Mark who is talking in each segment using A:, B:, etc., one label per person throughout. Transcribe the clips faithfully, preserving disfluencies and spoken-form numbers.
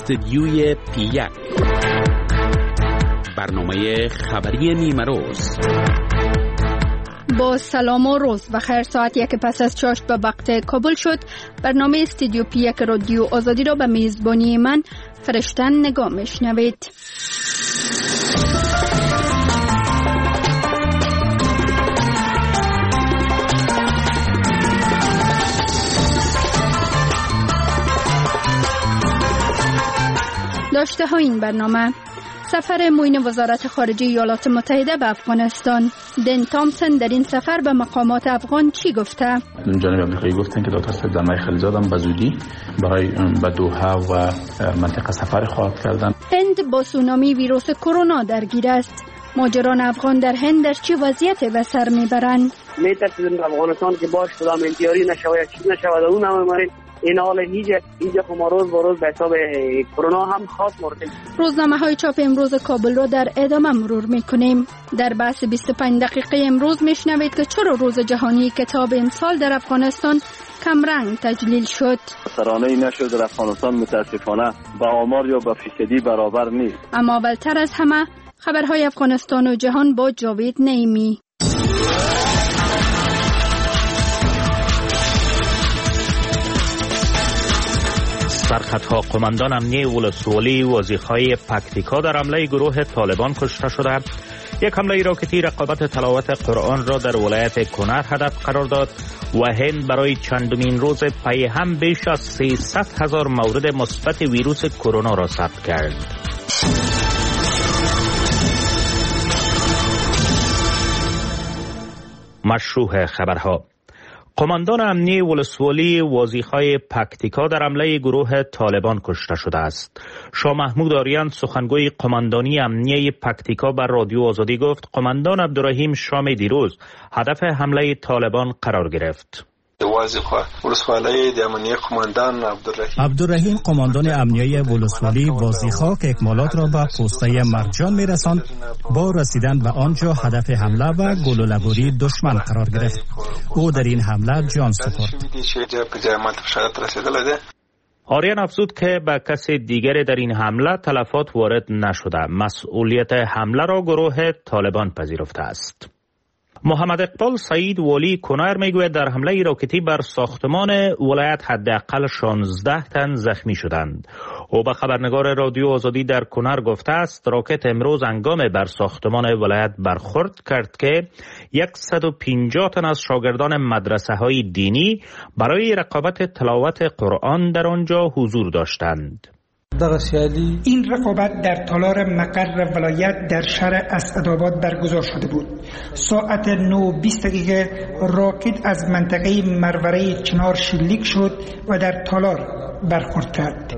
A: استدیوی پی یک، برنامه خبری نیمه روز.
B: با سلام و روز بخیر. ساعت یک پس از چاشت به وقت کابل شد. برنامه استودیو پی یک رادیو آزادی را به میزبانی من فرشتن نگاه میشنوید. داشته ها این برنامه: سفر معین وزارت خارجه ایالات متحده به افغانستان. دن تامسون در این سفر به مقامات افغان چی گفته؟
C: جانب آمریکایی گفتن که دکتر صاحب زلمه خلیزاد هم به زودی برای به دوحه و منطقه سفر خواهد کردن.
B: هند با سونامی ویروس کرونا درگیر است. ماجران افغان در هند در چه وضعیتی به سر میبرند؟
D: میترسیم افغانستان که باش خدا منتیاری نشود یا چیز نشود اون هم مرید این حال هیچ اینجا که ما روز با روز به حساب کرونا هم خاص موردیم.
B: روزنامه های چاپ امروز کابل را در ادامه مرور میکنیم. در بحث بیست و پنج دقیقه امروز میشنوید که چرا روز جهانی کتاب امسال در افغانستان کمرنگ تجلیل شد.
E: سرانه‌ای نشد در افغانستان، متاسفانه با آمار یا با فیصدی برابر نیست.
B: اما اولتر از همه خبرهای افغانستان و جهان با جاوید نعیمی.
F: سرخطها قماندان امنیه ولسوالی وازیخای پکتیکا در حمله گروه طالبان کشته شده. یک حمله راکتی رقابت تلاوت قرآن را در ولایت کنر هدف قرار داد و هند برای چندمین روز پی هم بیش از سیصد هزار مورد مثبت ویروس کرونا را ثبت کرد. مشروح خبرها: قماندان امنیه ولسوالی وازیخای پکتیکا در حمله گروه طالبان کشته شده است. شاه محمود آریان سخنگوی قماندانی امنیه پکتیکا بر رادیو آزادی گفت قماندان عبدالرحیم شام دیروز هدف حمله طالبان قرار گرفت.
G: عبدالرحیم قماندان امنیه ولسوالی وازیخا که اکمالات را به پوسته مرجان میرساند با رسیدن به آنجا هدف حمله و گل و لگوری دشمن قرار گرفت. او در این حمله جان سپرد.
F: آریان افزود که به کسی دیگر در این حمله تلفات وارد نشده. مسئولیت حمله را گروه طالبان پذیرفته است. محمد اقبال سعید والی کنر میگوید در حمله راکتی بر ساختمان ولایت حداقل شانزده تن زخمی شدند. او به خبرنگار رادیو آزادی در کنر گفته است راکت امروز هنگام بر ساختمان ولایت برخورد کرد که صد و پنجاه تن از شاگردان مدرسه های دینی برای رقابت تلاوت قرآن در آنجا حضور داشتند.
H: این رقابت در تالار مقر ولایت در شهر اسعدآباد برگزار شده بود. ساعت نه و بیست دقیقه راکت از منطقه مروره چنار شلیک شد و در تالار برخورد کرد.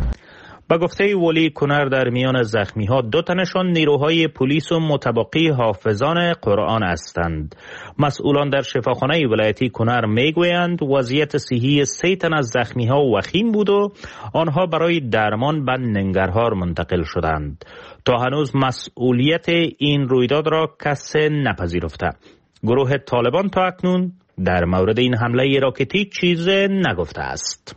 F: با گفته ولی کنر در میان زخمی ها دو تنشان نیروهای پلیس و متبقی حافظان قرآن هستند. مسئولان در شفاخانه ولایتی کنر میگویند وضعیت صحی سه تن از زخمی ها وخیم بود و آنها برای درمان به ننگرهار منتقل شدند. تا هنوز مسئولیت این رویداد را کسی نپذیرفته. گروه طالبان تا اکنون در مورد این حمله راکتی چیز نگفته است.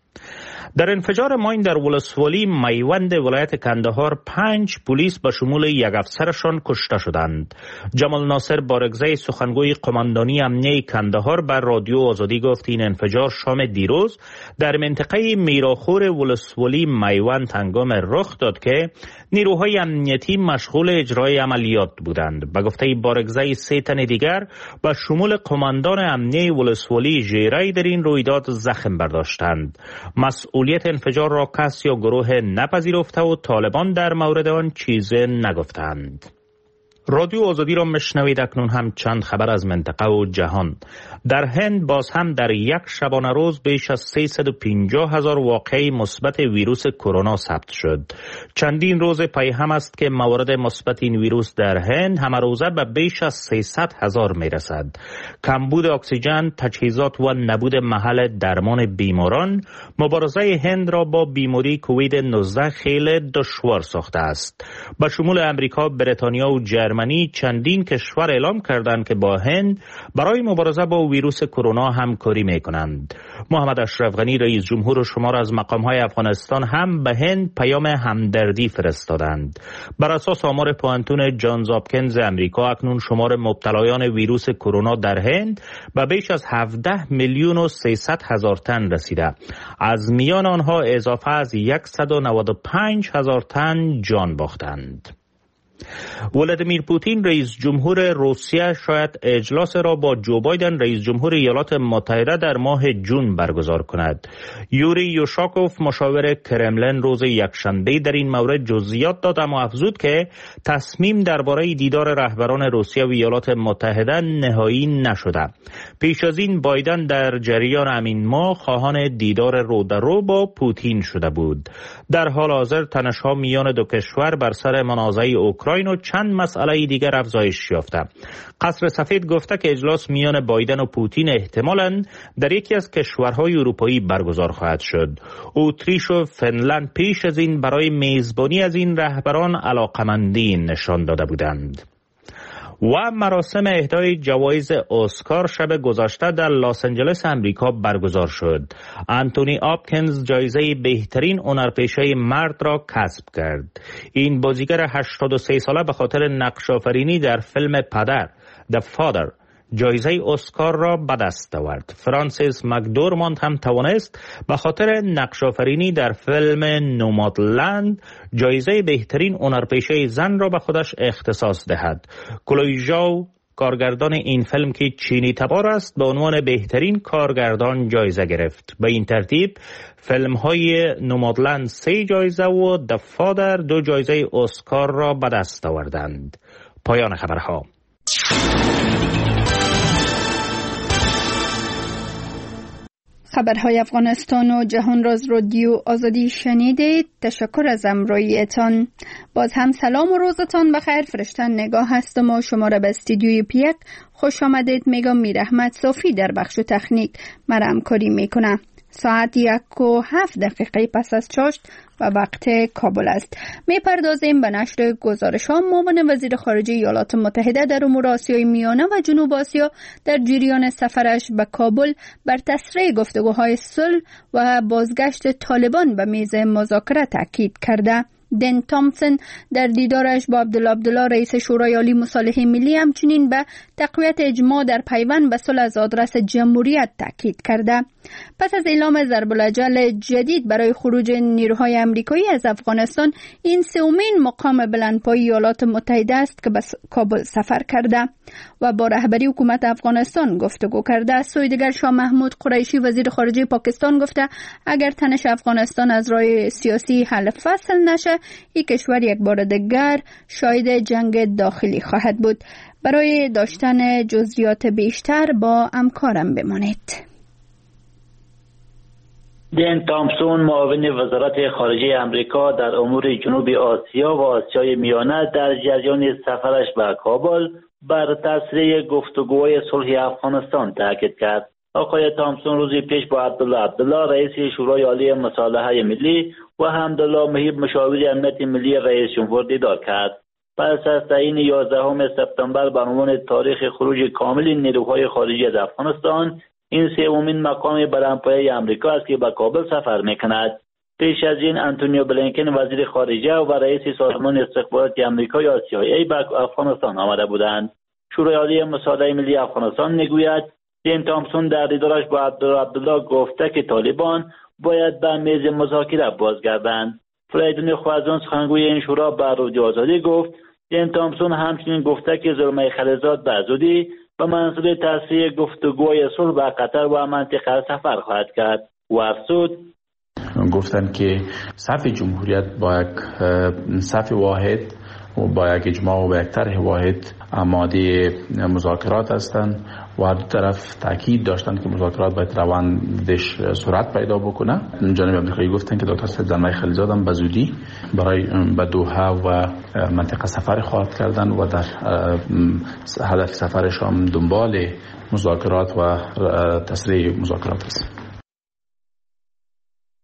F: در انفجار ماین در ولسوالی میوند ولایت کندهار پنج پلیس به شمول یک افسرشان کشته شدند. جمال ناصر بارگزی سخنگوی قماندانی امنیه کندهار بر رادیو آزادی گفت این انفجار شام دیروز در منطقه میراخور ولسوالی میوند هنگام رخ داد که نیروهای امنیتی مشغول اجرای عملیات بودند. به گفته بارگزی سه تن دیگر به شمول قماندان امنیه ولسوالی ژیرای در این رویداد زخم برداشتند. مسئولیت انفجار را کس یا گروه نپذیرفته و طالبان در مورد آن چیز نگفتند. رادیو آزادی را مشنوید. اکنون هم چند خبر از منطقه و جهان. در هند باز هم در یک شبانه روز بیش از سیصد و پنجاه هزار واقعه مثبت ویروس کرونا ثبت شد. چندین روز پی هم است که موارد مثبت این ویروس در هند همه روزه به بیش از سیصد هزار می رسد. کمبود اکسیژن، تجهیزات و نبود محل درمان بیماران مبارزه هند را با بیماری کووید نوزده خیلی دشوار ساخته است. به شمول امریکا، بریتانیا و جرمنی جرمنی چندین کشور اعلام کردند که با هند برای مبارزه با ویروس کرونا همکاری می‌کنند. محمد اشرف غنی رئیس جمهور شمار از مقام‌های افغانستان هم به هند پیام همدردی فرستادند. بر اساس آمار پوانتون جانز هاپکینز امریکا اکنون شمار مبتلایان ویروس کرونا در هند به بیش از هفده میلیون و سیصد هزار تن رسیده. از میان آنها اضافه از صد و نود و پنج هزار تن جان باختند. ولادیمیر پوتین رئیس جمهور روسیه شاید اجلاس را با جو بایدن رئیس جمهور ایالات متحده در ماه جون برگزار کند. یوری یوشاکوف مشاور کرملین روز یکشنبه در این مورد جزئیات داد، اما افزود که تصمیم درباره دیدار رهبران روسیه و ایالات متحده نهایی نشده. پیش از این بایدن در جریان همین ماه خواهان دیدار رو در رو با پوتین شده بود. در حال حاضر تنش‌ها میان دو کشور بر سر منازعه اوکراین و چند مسئله دیگر افزایش یافته. قصر سفید گفته که اجلاس میان بایدن و پوتین احتمالاً در یکی از کشورهای اروپایی برگزار خواهد شد. اتریش و فنلند پیش از این برای میزبانی از این رهبران علاقمندی نشان داده بودند. و مراسم اهدای جوایز اسکار شب گذشته در لس آنجلس امریکا برگزار شد. انتونی هاپکینز جایزه بهترین هنرپیشه مرد را کسب کرد. این بازیگر هشتاد و سه ساله به خاطر نقش آفرینی در فیلم پدر The Father جایزه اسکار را به دست آورد. فرانسیس مکدورماند هم توانست به خاطر نقش آفرینی در فیلم نومادلند جایزه بهترین هنرپیشه زن را به خودش اختصاص دهد. کلوی ژاو کارگردان این فیلم که چینی تبار است به عنوان بهترین کارگردان جایزه گرفت. به این ترتیب فیلم های نومادلند سه جایزه و The Father دو جایزه اسکار را به دست آوردند. پایان خبرها.
B: خبرهای افغانستان و جهان را از رادیو آزادی شنیدید. تشکر از همراهیتان. باز هم سلام و روزتان بخیر. فرشتن نگاه هستم و شما را به استودیوی پیک خوش آمدید میگم. میر احمد صافی در بخش تکنیک مرا همکاری میکنه. ساعت یک و هفت دقیقه پس از چاشت و وقت کابل است. می پردازیم به نشر گزارش ها. معاون وزیر خارجه ایالات متحده در امور آسیای میانه و جنوب آسیا در جریان سفرش به کابل بر تسریع گفتگوهای صلح و بازگشت طالبان به میز مذاکره تاکید کرده. دن تامسون در دیدارش با عبدالله عبدالله رئیس شورای عالی مصالحه ملی همچنین به تقویت اجماع در پیوند به صلح از آدرس جمهوریت تاکید کرده. پس از اعلام ضرب الاجل جدید برای خروج نیروهای آمریکایی از افغانستان، این سومین مقام بلندپایه ایالات متحده است که به کابل سفر کرده و با رهبری حکومت افغانستان گفتگو کرده. از سوی دیگر شاه محمود قریشی وزیر خارجه پاکستان گفته اگر تنش افغانستان از راه سیاسی حل فصل نشه، این کشور یک بار دیگر شاهد جنگ داخلی خواهد بود. برای داشتن جزئیات بیشتر با همکارم بمانید.
I: دن تامسون معاون وزارت خارجه امریکا در امور جنوب آسیا و آسیای میانه در جریان سفرش به کابل بر تسریع گفتگوهای صلح افغانستان تاکید کرد. آقای تامسون روزی پیش با عبدالله عبدالله رئیس شورای عالی مصالحه ملی و حمدالله مهیب مشاور امنیت ملی رئیس جمهور دیدار کرد. پس از تعیین یازدهم سپتامبر به عنوان تاریخ خروج کامل نیروهای خارجی از افغانستان، این سومین مقام بلندپایه آمریکا است که به کابل سفر میکند. پیش از این انتونیو بلینکن وزیر خارجه و رئیس سازمان استخبارات آمریکا یا سی آی ای به افغانستان آمده بودند. شورای عالی مصالحه ملی افغانستان میگوید دن تامسون در دیدارش با عبدالله عبدالله گفته که طالبان باید به میز مذاکره بازگردند. فریدون خوازان سخنگوی این شورا به رادیو آزادی گفت دن تامسون همچنین گفته که زلمه خلیزاد به زودی به منظور تسریع گفتگوهای صلح به قطر و منطقه سفر خواهد کرد. و افزود
C: گفتن که صف جمهوریت با یک صف واحد و با یک اجماع و با یک طرح واحد آماده مذاکرات هستند و هر دو طرف تاکید داشتند که مذاکرات باید روندش سرعت پیدا بکنه. جانب آمریکایی گفتن که دکتر سید زلمه خلیزاد هم به زودی برای به دوحه و منطقه سفر خواهد کردن و در هدف سفرش هم دنبال مذاکرات و تسریع مذاکرات است.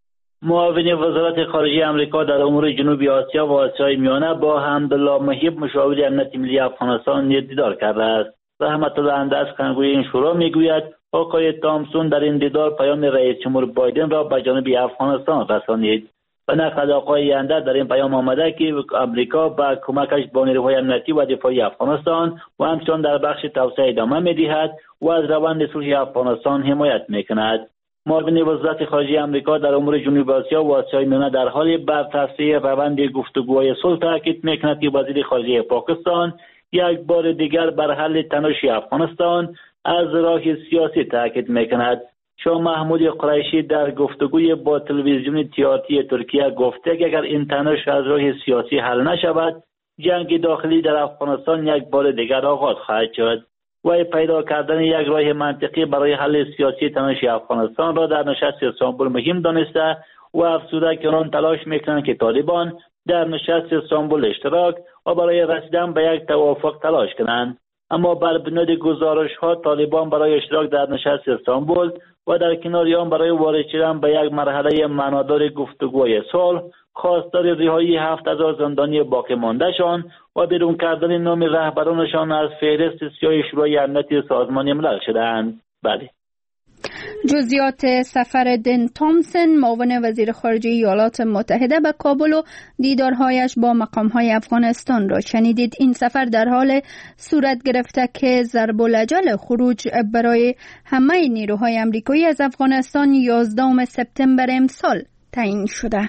I: معاون وزارت خارجه آمریکا در امور جنوبی آسیا و آسیای میانه با حمدالله محیب مشاور امنیت ملی افغانستان دیدار کرده است. رحمت الله اندرز کنگوی این شورا میگوید آقای تامسون در این دیدار پیام رئیس جمهور بایدن را به جانب افغانستان رسانید. به نقل آقای اندرز در این پیام آمده که آمریکا با کمکش با نیروهای امنیتی و دفاعی افغانستان و همچنان در بخش توسعه ادامه می‌دهد و از روند صلح افغانستان حمایت می‌کند. معاون وزارت خارجه آمریکا در امور جنوبی آسیا و آسیای میانه در حال بررسی روند گفتگوهای صلح تاکید می‌کند که وزیر خارجه پاکستان یک بار دیگر بر حل تنش افغانستان از راه سیاسی تاکید می‌کند. شاه محمود قریشی در گفتگوی با تلویزیون تیارتی ترکیه گفته که اگر این تنش از راه سیاسی حل نشود، جنگ داخلی در افغانستان یک بار دیگر آغاز خواهد شد. و پیدا کردن یک راه منطقی برای حل سیاسی تنش افغانستان را در نشست استانبول مهم دانسته و افزوده که آنان تلاش میکنند که طالبان در نشست استانبول اشتراک و برای رسیدن به یک توافق تلاش کنند. اما بر بنیاد گزارش ها طالبان برای اشتراک در نشست استانبول و در کنار آن برای وارد شدن به یک مرحله معنادار گفتگوی صلح خواستار رهایی هفت هزار زندانی باقی ماندهشان و بیرون کردن نام رهبرانشان از فهرست سیاه شورای امنیتی سازمان ملل شدند. بله.
B: جزئیات سفر دن تامسون معاون وزیر خارجه ایالات متحده به کابل و دیدارهایش با مقامهای افغانستان را شنیدید. این سفر در حال صورت گرفته که ضرب الاجل خروج برای همه نیروهای آمریکایی از افغانستان یازدهم سپتامبر امسال تعیین شده.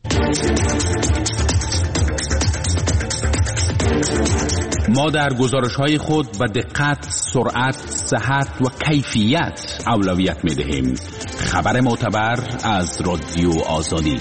A: ما در گزارش‌های خود به دقت، سرعت، صحت و کیفیت اولویت می‌دهیم. خبر معتبر از رادیو آزادی.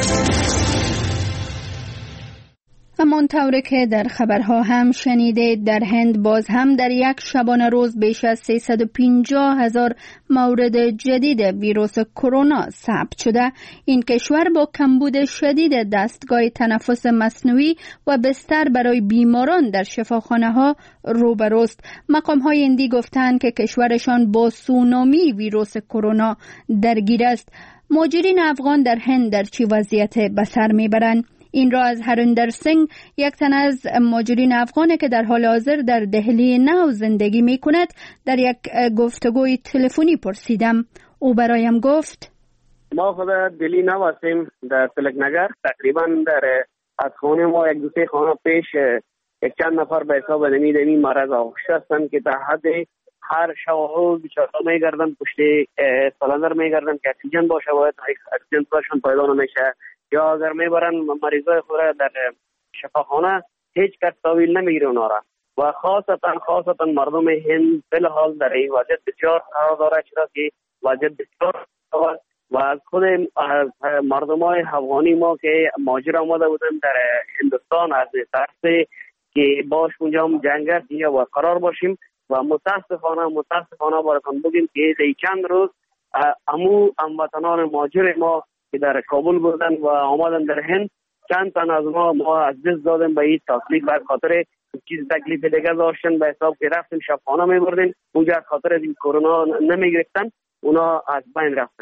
B: همانطور که در خبرها هم شنیدید، در هند باز هم در یک شبانه روز بیش از سیصد و پنجاه هزار مورد جدید ویروس کرونا ثبت شده. این کشور با کمبود شدید دستگاه تنفس مصنوعی و بستر برای بیماران در شفاخانه ها روبروست. مقام های هندی گفتند که کشورشان با سونامی ویروس کرونا درگیر است. مهاجرین افغان در هند در چه وضعیت به سر میبرند؟ این را از هریندر سینگ، یک تن از مهاجرین افغانی که در حال حاضر در دهلی نو زندگی می کند، در یک گفتگوی تلفنی پرسیدم. او برایم گفت:
D: ما خود دلی نو هستیم در تلک نگر. تقریبا در از خانه ما یک دو سه خانه پیش یک چند نفر به حساب نمی دمی مرض آغشته هستند که در حد هر شب بیچاره می گردن پشت سالندر می گردن که اکسیژن باشه، باید اکسیژن براشون پیدا نمیشه، یا اگر میبرن مریضای خود در شفاخانه هیچ کس تحویل نمیگیره اونا را. و خاصتا خاصتا مردم هند فی‌الحال در این وضعیت بسیار قرار داره، چرا که وضعیت بسیار و از خود مردمای افغانی ما که مهاجر آمده بودن در هندوستان از ترس که باش اونجا هم جنگ است یا قرار باشیم و متاسفانه متاسفانه براتون بگیم که این چند روز امو هموطنان مهاجر ما که در کابل بودن و آمدن در هند، چند تن از ما ما از دست دادیم به این تکلیف، به خاطر چیز تکلیف دیگه داشتن به حساب که رفتیم شفاخانه میبردیم اونجا از خاطر این کرونا نمیگرفتن، اونا از بین رفتن.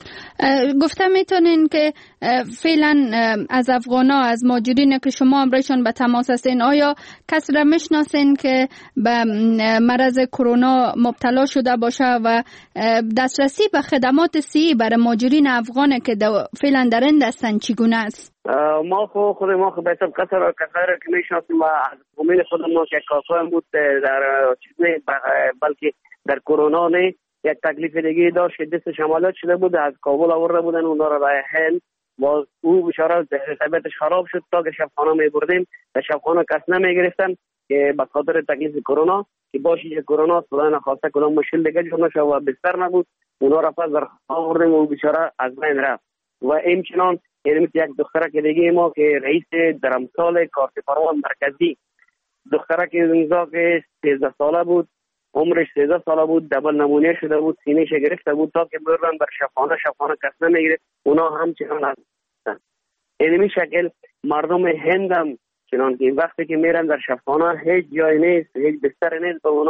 B: گفتم میتونین که فعلا از افغانا، از مهاجرین که شما امرایشان به تماس هستین، آیا کسی را میشناسین که به مرض کرونا مبتلا شده باشه و دسترسی به خدمات صحی برای مهاجرین افغان که فعلا در این هستن چگونه است؟
D: ما خود خود ما خود به حساب کسر کسر که میشناسیم و از فامیل خودمون که کاسا بود در چیز بلکه در کرونا نه یک تکلیف دیگه داشت که دستش عملیات شده بود، از کابل آورده بودن اونا را به هند و او بیچاره طبیعتش خراب شد تا که شفاخانه میبردیم در شفاخانه کس نمیگرفتن که به خاطر تکلیف کرونا که باشی که کرونا خدا نخواسته کدام مشکل دیگه جور نشه و بستر نبود، اونا را پس در آوردیم و او بیچاره از بین رفت. و همچنان یک دختره که دیگه ما که رئیس درمسال کارتفرمان مرکزی، دختره که اونجا که سیزده ساله بود، عمرش سیزده ساله بود، دبل نمونه شده بود، سینه‌ش گرفته بود تا که بردن بر شفاخانه شفاخانه کس نمیگیره، اونا هم چنان هستن. اینمی شکل مردم هند هم چنان که وقتی که میرن در شفاخانه هیچ جای نیست، هیچ بستر نیست به اونا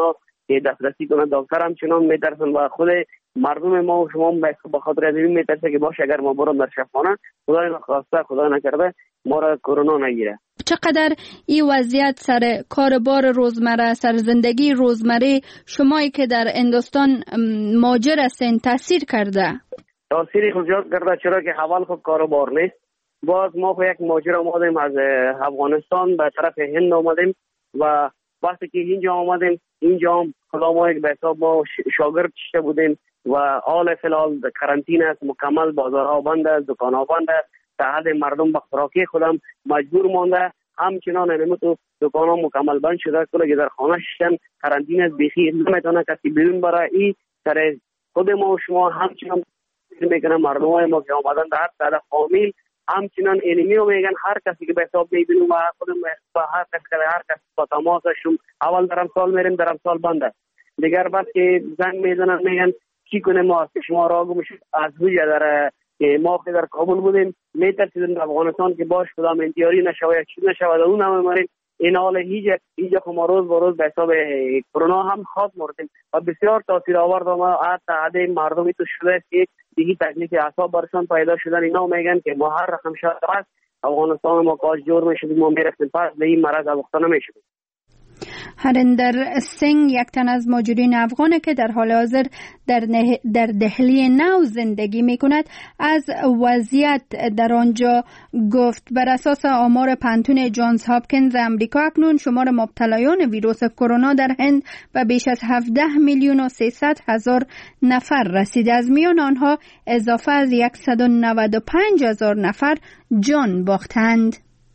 D: که دسترسی کنه. دکتر هم چنان میترسن و خود مردم ما و شما به خاطر از این میترسه که باش اگر ما برم در شفاخانه خدای نخواسته خدا نکرده ما را کرونا نگیره.
B: چقدر این وضعیت سر کاربار روزمره، سر زندگی روزمره شمایی که در هندوستان ماجر هستین تاثیر کرده؟
D: تاثیری خود زیاد کرده، چرا که حوال خود کاربار نیست. باز ما خود یک ماجر آمدیم از افغانستان به طرف هند آمدیم و وقتی که اینجا آمدیم اینجا هم خدا ما یک به حساب ما شاگرد شده بودیم و حال فلال کرانتین است، مکمل بازارها بند است، دکانها بند است، حد مردم به خوراکی خودم مجبور مانده. همچنان نمیتو دکانها مکمل بند شده، کلا که در خانه شدن کرانتین است، بیخی نمیتونه کسی بیرون برای این سر خود ما و شما همچنان میکنه. مردم های ما که آمدن در ساده فامیل همچنان اینمی رو میگن هر کسی که به حساب میبینیم و خودم با هر کسی که هر کسی با تماسشون اول در امسال میریم در امسال بنده. دیگر بعد که زنگ میزنن میگن چی کنه ما شما را گم از وجه در ما که در کابل بودیم میترسیدیم در افغانستان که باش خدا انتیاری نشود یا چیز نشود اون هم مریم. این حال هیچ هیچ ما روز با روز به حساب کرونا هم خاص مردیم و بسیار تاثیر آورد و ما حتی عده مردمی تو شده که دیگه تکلیف اعصاب برشان پیدا شدن. اینا میگن که ما هر رقم شده است افغانستان ما کاش جور میشدیم ما میرفتیم پس به این مرض ابخته نمیشدیم.
B: هریندر سینگ یک تن از مهاجرین افغانه که در حال حاضر در, در دهلی نو زندگی می کند از وضعیت در آنجا گفت. بر اساس آمار پنتون جانز هاپکینز امریکا اکنون شمار مبتلایان ویروس کرونا در هند به بیش از هفده میلیون و سیصد هزار نفر رسید. از میان آنها اضافه از صد و نود و پنج هزار نفر جان باختند.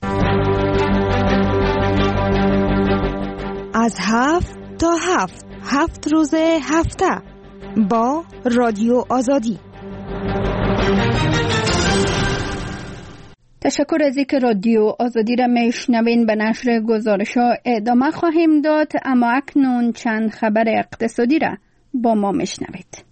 J: از هفت تا هفت هفت روز هفته با رادیو آزادی.
B: تشکر از اینکه رادیو آزادی را میشنوین. به نشر گزارش ها ادامه خواهیم داد، اما اکنون چند خبر اقتصادی را با ما میشنوید.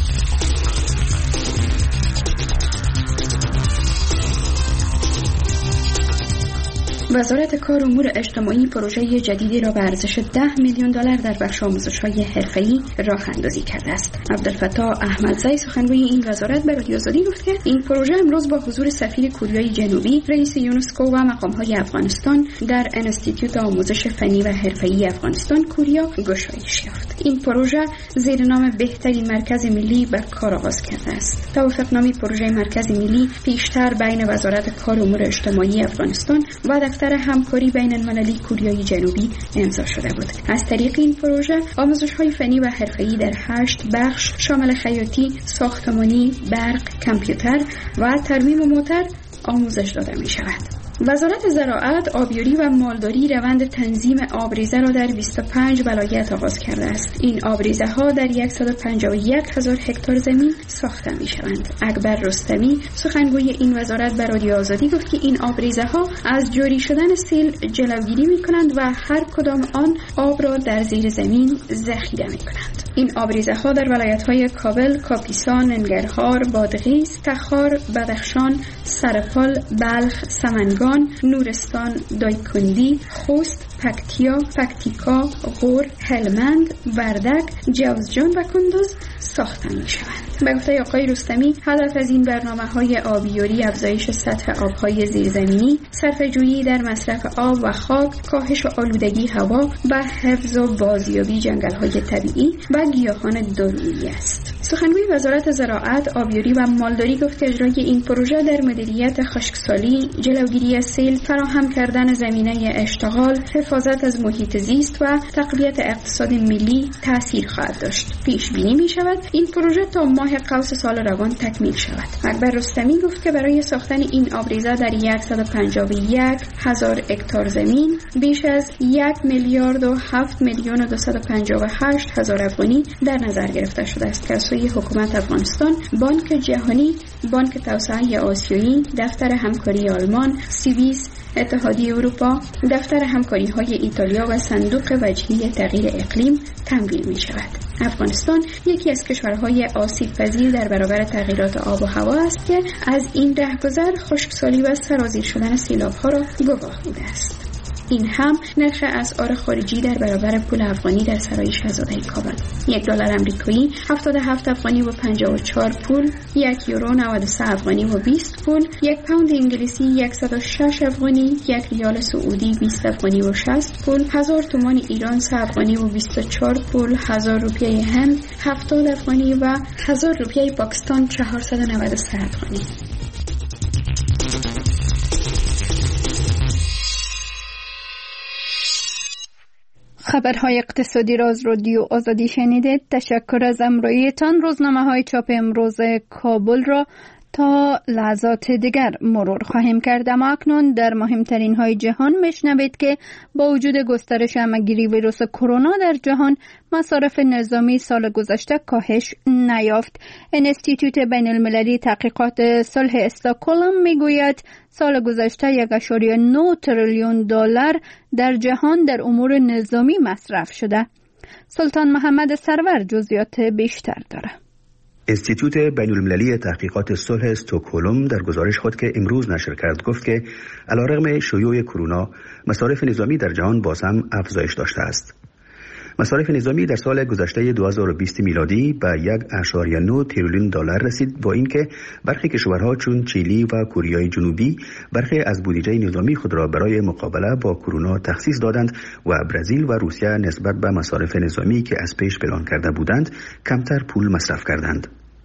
K: وزارت کار و امور اجتماعی پروژه جدیدی را به ارزش ده میلیون دلار در بخش آموزش‌های حرفه‌ای راه اندازی کرده است. عبدالفتاح احمدزی سخنگوی این وزارت به رادیو آزادی گفت که این پروژه امروز با حضور سفیر کوریای جنوبی، رئیس یونسکو و مقام‌های افغانستان در انستیتوت آموزش فنی و حرفه‌ای افغانستان کوریا گشایش یافت. این پروژه زیر نام بهترین مرکز ملی به کار آغاز کرده است. توافقنامه پروژه مرکز ملی پیشتر بین وزارت کار و امور اجتماعی افغانستان و دفتر همکاری بین المللی کوریای جنوبی امضا شده بود. از طریق این پروژه آموزش‌های فنی و حرفه‌ای در هشت بخش شامل خیاطی، ساختمانی، برق، کامپیوتر و ترمیم موتور آموزش داده می شود. وزارت زراعت، آبیاری و مالداری روند تنظیم آبریزه را در بیست و پنج ولایت آغاز کرده است. این آبریزه ها در صد و پنجاه و یک هزار هکتار زمین ساخته می شوند. اکبر رستمی سخنگوی این وزارت به رادیو آزادی گفت که این آبریزه ها از جاری شدن سیل جلوگیری می کنند و هر کدام آن آب را در زیر زمین ذخیره می کنند. این آبریزه ها در ولایت های کابل، کاپیسا، ننگرهار، بادغیس، تخار، بدخشان، سرپال، بلخ، سمنگان، نورستان، دایکندی، خوست، پکتیا، پکتیکا، غور، هلمند، وردک، جوزجان و کندوز ساخته می شوند. به گفته آقای رستمی هدف از این برنامه‌های آبیاری افزایش سطح آب‌های زیرزمینی، صرفه‌جویی در مصرف آب و خاک، کاهش آلودگی هوا و حفظ و بازیابی جنگل‌های طبیعی و گیاهان دارویی است. سخنگوی وزارت زراعت، آبیاری و مالداری گفت که اجرای این پروژه در مدیریت خشکسالی، جلوگیری از سیل، فراهم کردن زمینه اشتغال، حفاظت از محیط زیست و تقویت اقتصاد ملی تأثیر خواهد داشت. پیش بینی می شود این پروژه تا ماه قوس سال روان تکمیل شود. اکبر رستمی گفت که برای ساختن این آبریزه در صد و پنجاه و یک هزار هکتار زمین بیش از یک میلیارد و هفت میلیون و دویست و پنجاه و هشت هزار افغانی در نظر گرفته شده است که از سوی حکومت افغانستان، بانک جهانی، بانک توسعه آسیایی، دفتر همکاری آلمان، سیویس، اتحادیه اروپا، دفتر همکاری‌های ایتالیا و صندوق وجهی تغییر اقلیم تمویل می شود. افغانستان یکی از کشورهای آسیب پذیر در برابر تغییرات آب و هوا است که از این رهگذر خشکسالی و سرازیر شدن سیلاب‌ها را گواه بوده است. این هم نرخ اسعار خارجی در برابر پول افغانی در سرای شاهزاده کابل. یک دلار آمریکایی هفتاد و هفت افغانی و پنجاه و چهار پول، یک یورو نود و سه افغانی و بیست پول، یک پوند انگلیسی صد و شش افغانی، یک ریال سعودی بیست افغانی و شصت پول، هزار تومان ایران سه افغانی و بیست و چهار پول، هزار روپیه هند هفتاد افغانی و هزار روپیه پاکستان چهارصد و نود و سه افغانی.
B: خبرهای اقتصادی را از رادیو آزادی شنیدید. تشکر از همراهیتان. روزنامه های چاپ امروز کابل را تا لحظات دیگر مرور خواهیم کرد. اما اکنون در مهمترین های جهان میشنوید که با وجود گسترش همه‌گیری ویروس کرونا در جهان، مصارف نظامی سال گذشته کاهش نیافت. انستیتوت بین المللی تحقیقات صلح استکهلم میگوید سال گذشته یک و نه تریلیون دلار در جهان در امور نظامی مصرف شده. سلطان محمد سرور جزئیات بیشتر داره.
L: انستیتوت بین المللی تحقیقات صلح استکهلم در گزارش خود که امروز نشر کرد گفت که علیرغم شیوع کرونا، مصارف نظامی در جهان باز هم افزایش داشته است. مصارف نظامی در سال گذشته دو هزار و بیست میلادی به یک و نه تریلیون دلار رسید، با اینکه برخی کشورها چون چیلی و کره جنوبی برخی از بودجه نظامی خود را برای مقابله با کرونا تخصیص دادند و برزیل و روسیه نسبت به مصارف نظامی که از پیش اعلان کرده بودند کمتر پول مصرف کردند.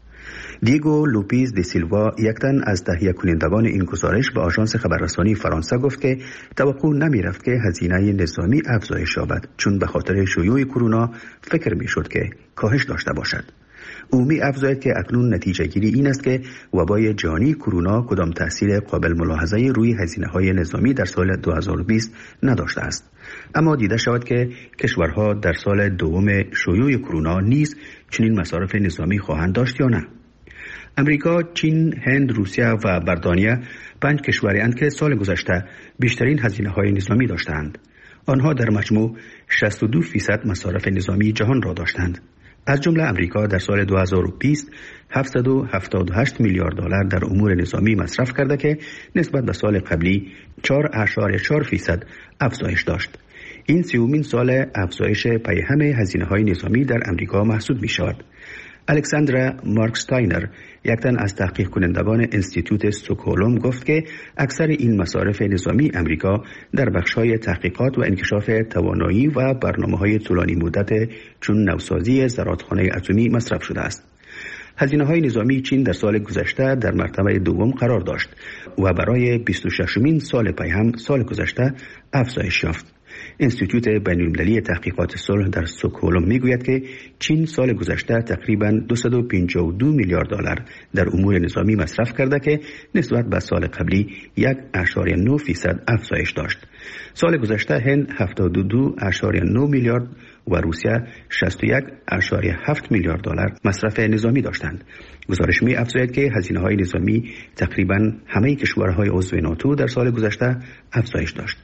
L: دیگو لوپیز دی سیلوا، یک تن از تهیه کنندگان این گزارش، به آژانس خبررسانی فرانسه گفت که توقع نمی‌رفت که هزینه نظامی افزایش یابد، چون به خاطر شیوع کرونا فکر می‌شد که کاهش داشته باشد. او می افزاید که اکنون نتیجه گیری این است که وبای جهانی کرونا کدام تأثیر قابل ملاحظه روی هزینه‌های نظامی در سال دو هزار و بیست نداشته است. اما دیده شود که کشورها در سال دوم شیوع کرونا نیز چنین مصارف نظامی خواهند داشت یا نه. امریکا، چین، هند، روسیه و بریتانیا پنج کشوری اند که سال گذشته بیشترین هزینه‌های نظامی داشتند. آنها در مجموع شصت و دو فیصد مصارف نظامی جهان را داشتند. از جمله امریکا در سال دو هزار و بیست هفتصد و هفتاد و هشت میلیارد دلار در امور نظامی مصرف کرده که نسبت به سال قبلی چهار و چهار فیصد افزایش داشت. این سومین سال افزایش پیهم هزینه‌های نظامی در امریکا محسوب می‌شود. الکساندرا مارکستاینر، یک تن از تحقیق کنندگان انستیتوت استکهلم، گفت که اکثر این مصارف نظامی امریکا در بخش‌های تحقیقات و انکشاف توانایی و برنامه‌های طولانی مدت چون نوسازی زرادخانه اتمی مصرف شده است. هزینه‌های نظامی چین در سال گذشته در مرتبه دوم قرار داشت و برای بیست و ششمین سال پیهم سال گذشته افزایش یافت. انستیتوت بین المللی تحقیقات صلح در استکهلم میگوید که چین سال گذشته تقریباً دویست و پنجاه و دو میلیارد دلار در امور نظامی مصرف کرده که نسبت به سال قبلی یک و نه فیصد افزایش داشت. سال گذشته هند هفتاد و دو و نه میلیارد و روسیه شصت و یک و هفت میلیارد دلار مصرف نظامی داشتند. گزارش می افزاید که هزینه‌های نظامی تقریباً همه کشورهای عضو ناتو در سال گذشته افزایش داشت.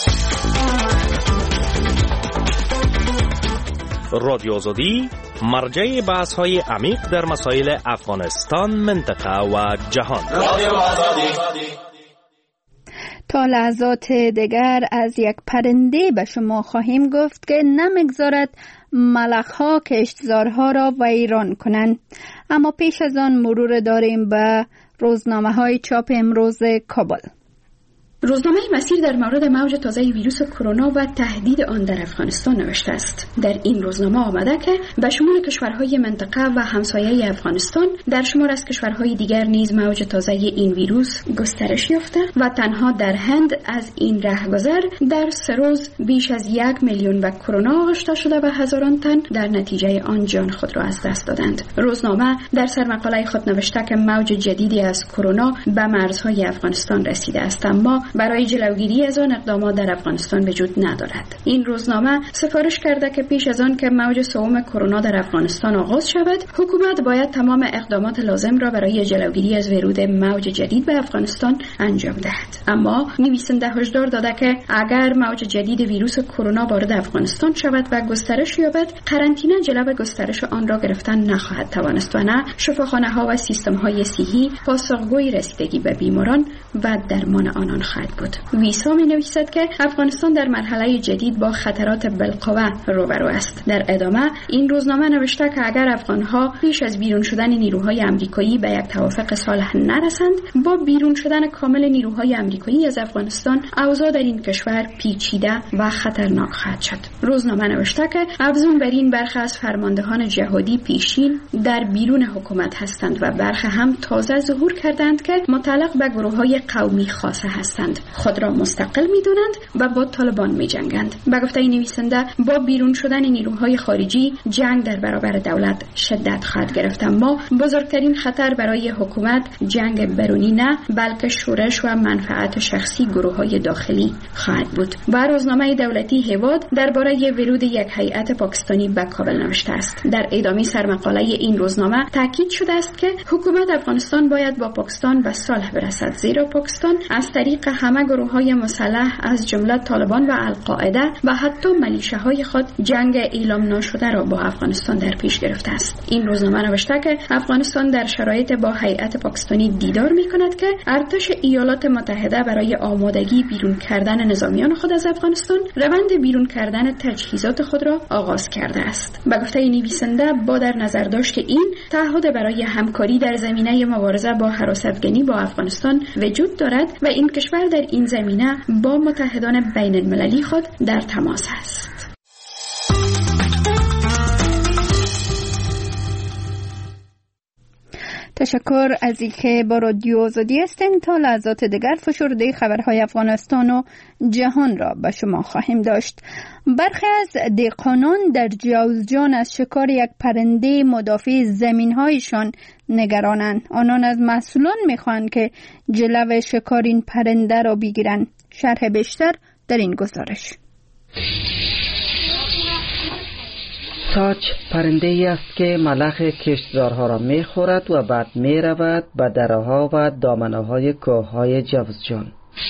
F: رادیو آزادی، مرجع بحث‌های عمیق در مسائل افغانستان، منطقه و جهان. رادیو آزادی.
B: تا لحظات دیگر از یک پرنده به شما خواهیم گفت که نمیگذارد ملخ‌ها کشتزارها را ویران کنند. اما پیش از آن مرور داریم به روزنامه‌های چاپ امروز کابل.
K: روزنامه مسیر در مورد موج تازه ویروس کرونا و تهدید آن در افغانستان نوشته است. در این روزنامه آمده که به شمول کشورهای منطقه و همسایه افغانستان در شمار از کشورهای دیگر نیز موج تازه این ویروس گسترش یافته و تنها در هند از این رهگذر در سه روز بیش از یک میلیون و کرونا آغشته شده و هزاران تن در نتیجه آن جان خود را از دست دادند. روزنامه در سرمقاله خود نوشته که موج جدیدی از کرونا به مرزهای افغانستان رسیده است، اما برای جلوگیری از آن اقدامات در افغانستان وجود ندارد. این روزنامه سفارش کرده که پیش از آن که موج سوم کرونا در افغانستان آغاز شود، حکومت باید تمام اقدامات لازم را برای جلوگیری از ورود موج جدید به افغانستان انجام دهد. اما نویسنده هشدار داده که اگر موج جدید ویروس کرونا وارد افغانستان شود و گسترش یابد، قرنطینه جلو گسترش آن را گرفتن نخواهد توانست و نه شفاخانه‌ها و سیستم‌های صحی پاسخگوی رسیدگی به بیماران و درمان آنان خواهد بود. ویسا می نویسد که افغانستان در مرحله جدید با خطرات بالقوه روبرو است. در ادامه این روزنامه نوشته که اگر افغانها پیش از بیرون شدن نیروهای آمریکایی به یک توافق صلح نرسند، با بیرون شدن کامل نیروهای آمریکایی از افغانستان اوضاع در این کشور پیچیده و خطرناک خواهد شد. روزنامه نوشته که افزون بر این برخی از فرماندهان جهادی پیشین در بیرون حکومت هستند و برخی هم تازه ظهور کردند که متعلق به گروه‌های قومی خاصه هستند. خود را مستقل می‌دانند و با طالبان می‌جنگند. به گفته نویسنده با بیرون شدن نیروهای خارجی جنگ در برابر دولت شدت خواهد گرفت، اما بزرگترین خطر برای حکومت جنگ برونی نه بلکه شورش و منفعت شخصی گروه‌های داخلی خواهد بود. و روزنامه دولتی هیواد درباره ورود یک هیئت پاکستانی به کابل نوشته است. در ادامه سرمقاله این روزنامه تاکید شده است که حکومت افغانستان باید با پاکستان به صلح برسد، زیرا پاکستان از طریق همه گروه‌های مسلح از جمله طالبان و القاعده و حتی ملیشه‌های خود جنگ اعلام نشده را با افغانستان در پیش گرفته است. این روزنامه نوشته که افغانستان در شرایط با هیئت پاکستانی دیدار می‌کند که ارتش ایالات متحده برای آمادگی بیرون کردن نظامیان خود از افغانستان روند بیرون کردن تجهیزات خود را آغاز کرده است. به گفته نویسنده با در نظر داشت این تعهد برای همکاری در زمینه مبارزه با هراس افغانی با افغانستان وجود دارد و این کشور در این زمینه با متحدان بین المللی خود در تماس است.
B: تشکر از اینکه با رادیو آزادی هستین. تا لحظات دیگر فشرده خبرهای افغانستان و جهان را به شما خواهیم داشت. برخی از دهقانان در جوزجان از شکار یک پرنده مدافع زمین‌هایشان نگرانند. آنان از مسئولان می‌خواهند که جلو شکار این پرنده را بگیرند. شرح بیشتر در این گزارش.
M: ساچ پرنده ای است که ملخ کشتزارها را می خورد و بعد می رود به دره‌ها و دامنه‌های کوه‌های جوزجان.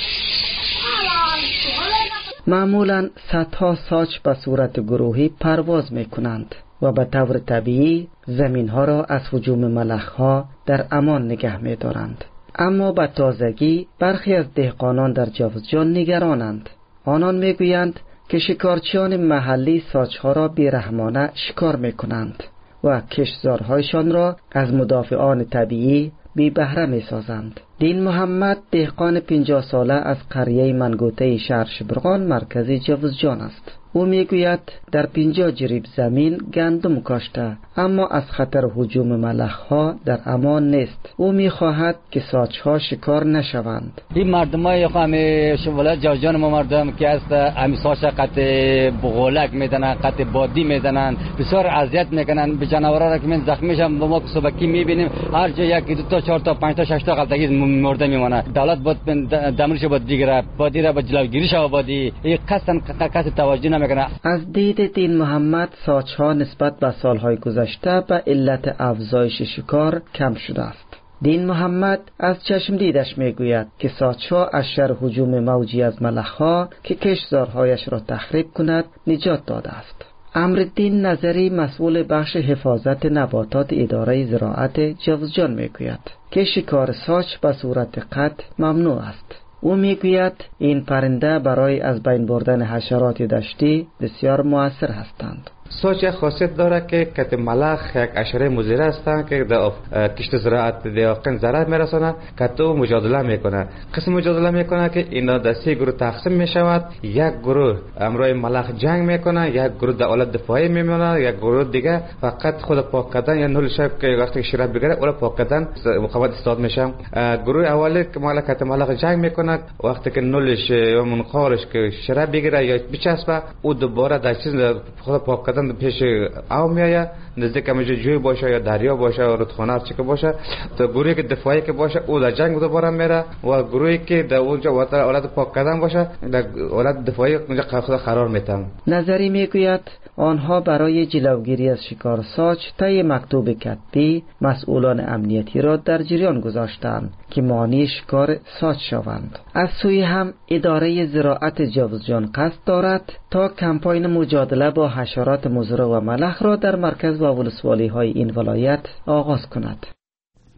M: معمولاً صدها ساچ به صورت گروهی پرواز می کنند و به طور طبیعی زمین‌ها را از هجوم ملخ‌ها در امان نگه می دارند. اما به تازگی برخی از دهقانان در جوزجان نگرانند. آنان می گویند که شکارچیان محلی ساچها را بیرحمانه شکار می کنند و کشتزارهایشان را از مدافعان طبیعی بی بهره می سازند. دین محمد دهقان پنجاه ساله از قریه منگوته شهر شبرغان مرکزی جوزجان است. او می گوید در پنجاه جریب زمین گندم کاشته اما از خطر هجوم ملخ‌ها در امان نیست. او می خواهد که ساچ‌ها شکار نشوند.
N: این مردمای همه ولایت جوزجان ما مردم که است همین ساچ قطع بغولک میدنن، قطع بادی میدنن، بسیار اذیت میکنن. به جنورا را که من زخمی میشم با ما که صبحی میبینیم هر جا یک دو تا چهار تا پنج تا شش تا قطعی مرده میمونه. دولت بود دمرش بود دیگه بادی را به جلوگیری شو بادی این قصدن قصد توجه نمیکنه.
M: از دید دین محمد ساچ‌ها نسبت به سالهای گذشته به علت افزایش شکار کم شده است. دین محمد از چشم دیدش میگوید که ساچ‌ها از شر هجوم موجی از ملخ‌ها که کشتزارهایش را تخریب کند نجات داده است. امرالدین نظری مسئول بخش حفاظت نباتات اداره زراعت جوزجان میگوید که شکار ساچ به صورت قطع ممنوع است. او میگوید این پرنده برای از بین بردن حشرات دشتی بسیار مؤثر هستند.
O: ساچ یک خاصیت داره که کت ملخ یک حشره مضر هستند که در کشت زراعت دهقان ضرر میرسونه. کت او مجادله میکنه. قسم مجادله میکنه که اینا در سه گروه تقسیم میشود. یک گروه امروی ملخ جنگ میکنه، یک گروه در حالت دفاعی میمونه، یک گروه دیگه فقط خود پاک کردن یا نول شب که وقتی شراب بگیره اول پاک کردن مقاومت استاد میشه. گروه اولی که ملخ کت ملخ جنگ میکنه وقتی که نولش یا منقارش که شراب بگیره یا بچسبه او دوباره در چیز خود پاک کردن پیش او میایه نزدیک همونجا جوی باشه یا دریا باشه یا رودخانه هر چی که باشه. تا گروهی که دفاعی که باشه او در جنگ دوباره میره و گروهی که در اونجا حالت پاک کردن باشه در حالت دفاعی اونجا خود قرار میتن.
M: نظری میگوید آنها برای جلوگیری از شکار ساچ طی مکتوب کتبی مسئولان امنیتی را در جریان گذاشتند که مانع شکار ساچ شوند. از سوی هم اداره زراعت جوزجان قصد دارد تا کمپاین مجادله با حشرات مضر و ملخ را در مرکز و ولسوالی های این ولایت آغاز کند.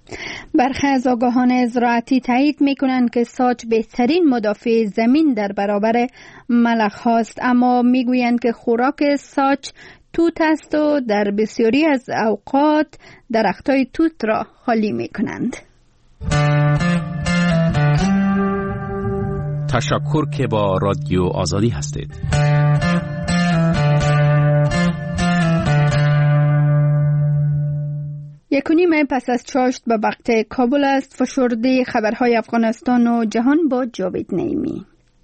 B: برخی از آگاهان زراعتی تایید میکنند که ساچ بهترین مدافع زمین در برابر ملخ هاست، اما میگویند که خوراک ساچ توت است و در بسیاری از اوقات درختای توت را خالی میکنند.
A: تشکر که با رادیو آزادی هستید.
B: یک و نیم پس از چاشت به وقت کابل است. فشرده خبرهای افغانستان و جهان با جاوید نعیمی.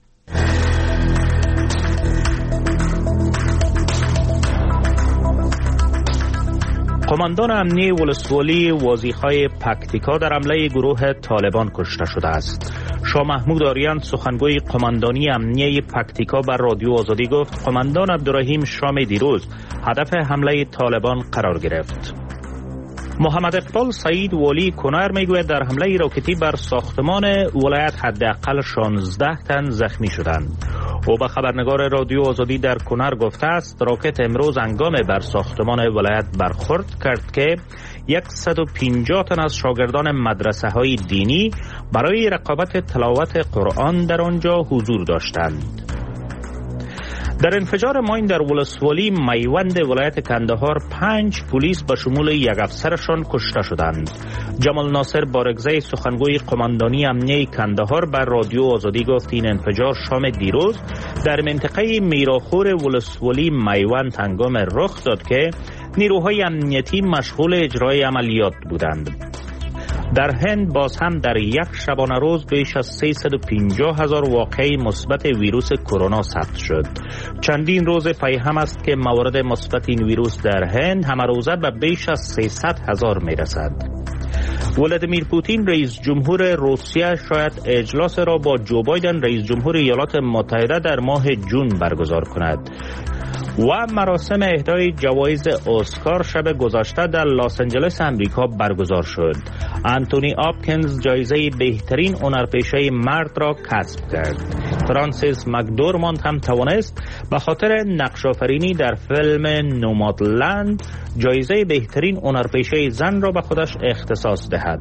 F: قماندان امنیه ولسوالی وازیخای پکتیکا در حمله گروه طالبان کشته شده است. شاه محمود آریان سخنگوی قماندانی امنیه پکتیکا بر رادیو آزادی گفت قماندان عبدالرحیم شام دیروز هدف حمله طالبان قرار گرفت. محمد اقبال سعید والی کنر میگوید در حمله راکتی بر ساختمان ولایت حداقل شانزده تن زخمی شدند. او به خبرنگار رادیو آزادی در کنر گفته است راکت امروز هنگام بر ساختمان ولایت برخورد کرد که صد و پنجاه تن از شاگردان مدرسه های دینی برای رقابت تلاوت قرآن در آنجا حضور داشتند. در انفجار ماین در ولسوالی میوند ولایت کندهار پنج پلیس به شمول یک افسرشان کشته شدند. جمال ناصر بارگزی سخنگوی قماندانی امنیه کندهار بر رادیو آزادی گفت این انفجار شام دیروز در منطقه میراخور ولسوالی میوند هنگام رخ داد که نیروهای امنیتی مشغول اجرای عملیات بودند. در هند باز هم در یک شبانه روز بیش از سیصد و پنجاه هزار واقعه مثبت ویروس کرونا ثبت شد. چندین روز پی هم است که موارد مثبت این ویروس در هند همه روزه به بیش از سیصد هزار می رسد. ولادیمیر پوتین رئیس جمهور روسیه شاید اجلاس را با جو بایدن رئیس جمهور ایالات متحده در ماه جون برگزار کند. و مراسم اهدای جوایز اسکار شب گذشته در لس آنجلس امریکا برگزار شد. انتونی آپکینز جایزه بهترین هنرپیشه مرد را کسب کرد. فرانسیس مکدورماند هم توانست به خاطر نقش آفرینی در فیلم نومادلند جایزه بهترین هنرپیشه زن را به خودش اختصاص دهد.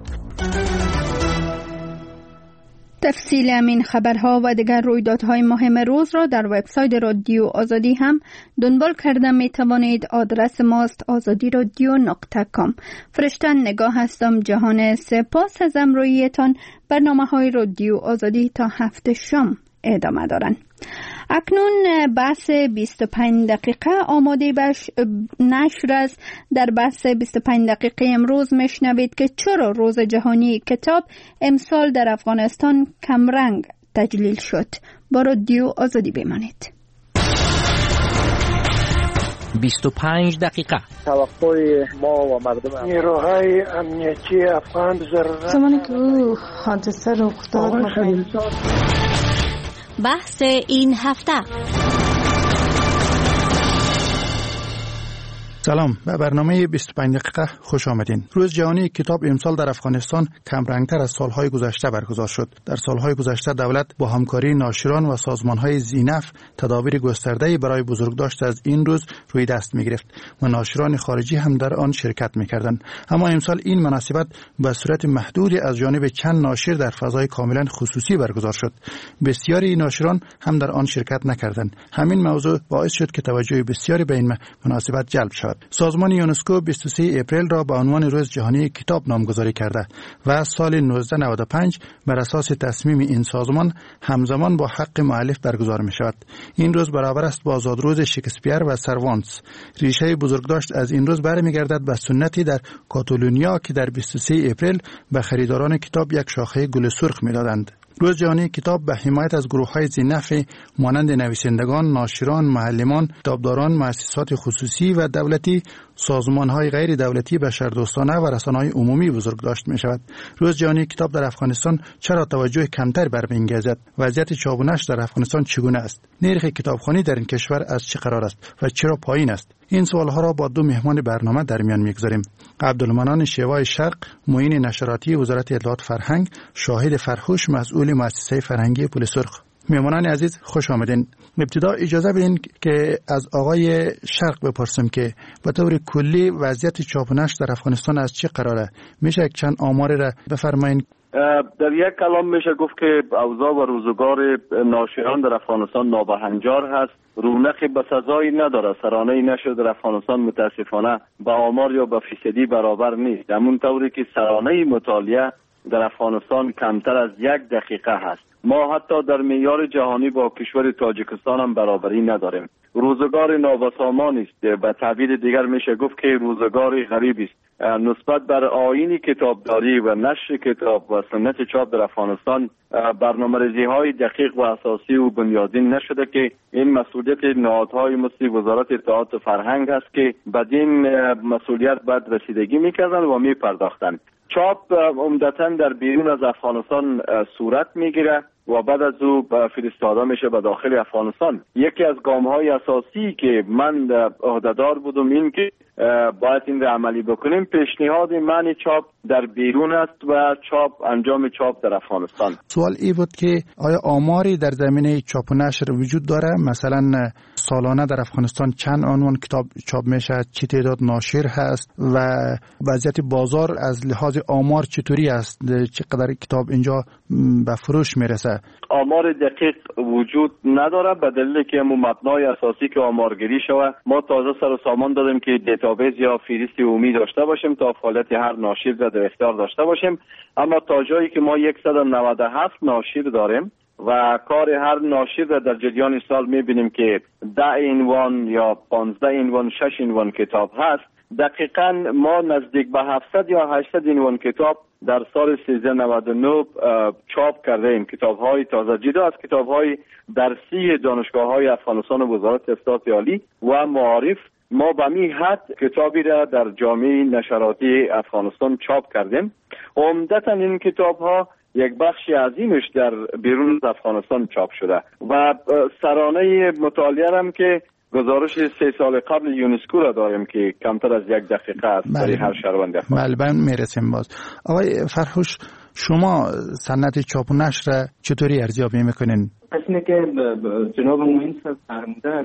B: تفصیل همین خبرها و دیگر رویدادهای مهم روز را در وبسایت رادیو آزادی هم دنبال کرده می توانید. آدرس ماست آزادی رادیو نقطه کام. فرشتن نگاه هستم جهان. سپاس از همراهیتان. برنامه های رادیو آزادی تا هفت شام ادامه دارند. اکنون بحث بیست و پنج دقیقه آماده بش نشر است. در بحث بیست و پنج دقیقه امروز میشنوید که چرا روز جهانی کتاب امسال در افغانستان کمرنگ تجلیل شد. با رادیو آزادی بمانید.
P: بیست و پنج دقیقه
Q: توقع ما و مردم
R: نیروهای امنیتی افغان ضرورت
S: زمانی که او حادثه رخ داد
P: بحث این هفته.
T: سلام، به برنامه بیست و پنج دقیقه خوش آمدین. روز جهانی کتاب امسال در افغانستان کم رنگتر از سالهای گذشته برگزار شد. در سالهای گذشته دولت با همکاری ناشران و سازمانهای ذینفع تدابیر گسترده‌ای برای بزرگداشت از این روز روی دست می‌گرفت و ناشران خارجی هم در آن شرکت می‌کردند. اما امسال این مناسبت به صورت محدودی از جانب چند ناشر در فضای کاملا خصوصی برگزار شد. بسیاری ناشران هم در آن شرکت نکردند. همین موضوع باعث شد که توجه بسیاری به این مناسبت جلب شود. سازمان یونسکو بیست و سوم اپریل را به عنوان روز جهانی کتاب نامگذاری کرده و از سال نوزده نود و پنج بر اساس تصمیم این سازمان همزمان با حق مؤلف برگزار می شود. این روز برابر است با آزادروز شکسپیر و سروانتس. ریشه بزرگداشت از این روز برمیگردد به سنتی در کاتالونیا که در بیست و سوم اپریل به خریداران کتاب یک شاخه گل سرخ می دادند. روز جهانی کتاب به حمایت از گروه‌های ذینفع مانند نویسندگان، ناشران، معلمان، کتابداران، مؤسسات خصوصی و دولتی، سازمان‌های غیر دولتی، بشردوستانه و رسانه‌های عمومی بزرگداشت می‌شود. روز جهانی کتاب در افغانستان چرا توجه کمتر بر می‌انگیزد؟ وضعیت چاپ و نشر در افغانستان چگونه است؟ نرخ کتابخوانی در این کشور از چه قرار است و چرا پایین است؟ این سوالها را با دو مهمان برنامه در میان می‌گذاریم. عبدالمنان شیوای شرق، معین نشراتی وزارت اطلاعات فرهنگ، شاهد فرهوش، مسئول مؤسسه فرهنگی پل سرخ. میهمانان عزیز خوش آمدین. ابتدا اجازه بدین که از آقای شرق بپرسم که به طور کلی وضعیت چاپ و نشر در افغانستان از چه قراره؟ میشه یک چند آماری را بفرمایید؟
E: در یک کلام میشه گفت که اوضاع و روزگار ناشران در افغانستان نابهنجار هست. رونقی به سزایی نداره. سرانه نشر در افغانستان متاسفانه با آمار یا با فیصدی برابر نیست. همون طوری که سرانه مطالعه در افغانستان کمتر از یک دقیقه هست. ما حتی در معیار جهانی با کشور تاجیکستان هم برابری نداریم. روزگار نابسامان است. به تعبیر دیگر میشه گفت که روزگار غریب است. نسبت بر آیین کتابداری و نشر کتاب و سنت چاپ در افغانستان برنامه‌ریزی های دقیق و اساسی و بنیادین نشده که این مسئولیت نهادهای مثل وزارت اطلاعات و فرهنگ است که بدین مسئولیت باید رسیدگی میکردن و میپرداختن. چاپ عمدتاً در بیرون از افغانستان صورت میگیره و بعد از او فرستاده میشه به داخل افغانستان. یکی از گام‌های اساسی که من عهده‌دار بودم این که باید این را عملی بکنیم. پیشنهاد منع چاپ در بیرون است و چاپ انجام چاپ در افغانستان.
T: سوال ای بود که آیا آماری در زمینه چاپ و نشر وجود داره؟ مثلا سالانه در افغانستان چند عنوان کتاب چاپ میشه، چه تعداد ناشر هست و وضعیت بازار از لحاظ آمار چطوری است؟ چقدر کتاب اینجا به فروش میرسه؟
E: آمار دقیق وجود نداره به دلیل که همون مبنای اساسی که آمارگیری شود. ما تازه سر و سامان دادیم که دیتابیس یا فهرست عمومی داشته باشیم تا فعالیت هر ناشر را در اختیار داشته باشیم. اما تا جایی که ما صد و نود و هفت ناشر داریم و کار هر ناشر را در جریان سال میبینیم که ده عنوان یا پانزده عنوان، شش عنوان کتاب هست. دقیقاً ما نزدیک به هفتصد یا هشتصد عنوان کتاب در سال سیزده نود و نه چاپ کرده ایم. کتاب های تازه جدا از کتاب های درسی دانشگاه های افغانستان و وزارت اطلاعات عالی و معارف ما به می حد کتابی را در جامعه نشراتی افغانستان چاپ کردیم. عمدتاً این کتاب ها یک بخش عظیمش در بیرون از افغانستان چاپ شده و سرانه مطالعه هم که گزارش سه سال قبل یونسکو را داریم که کمتر از یک دقیقه است برای هر شهروند افغانستان.
T: بله میرسیم باز. آقای فرهوش، شما سنت چاپ و نشر چطوری ارزیابی میکنین؟
U: اصلا که جناب معین صاحب فرمودن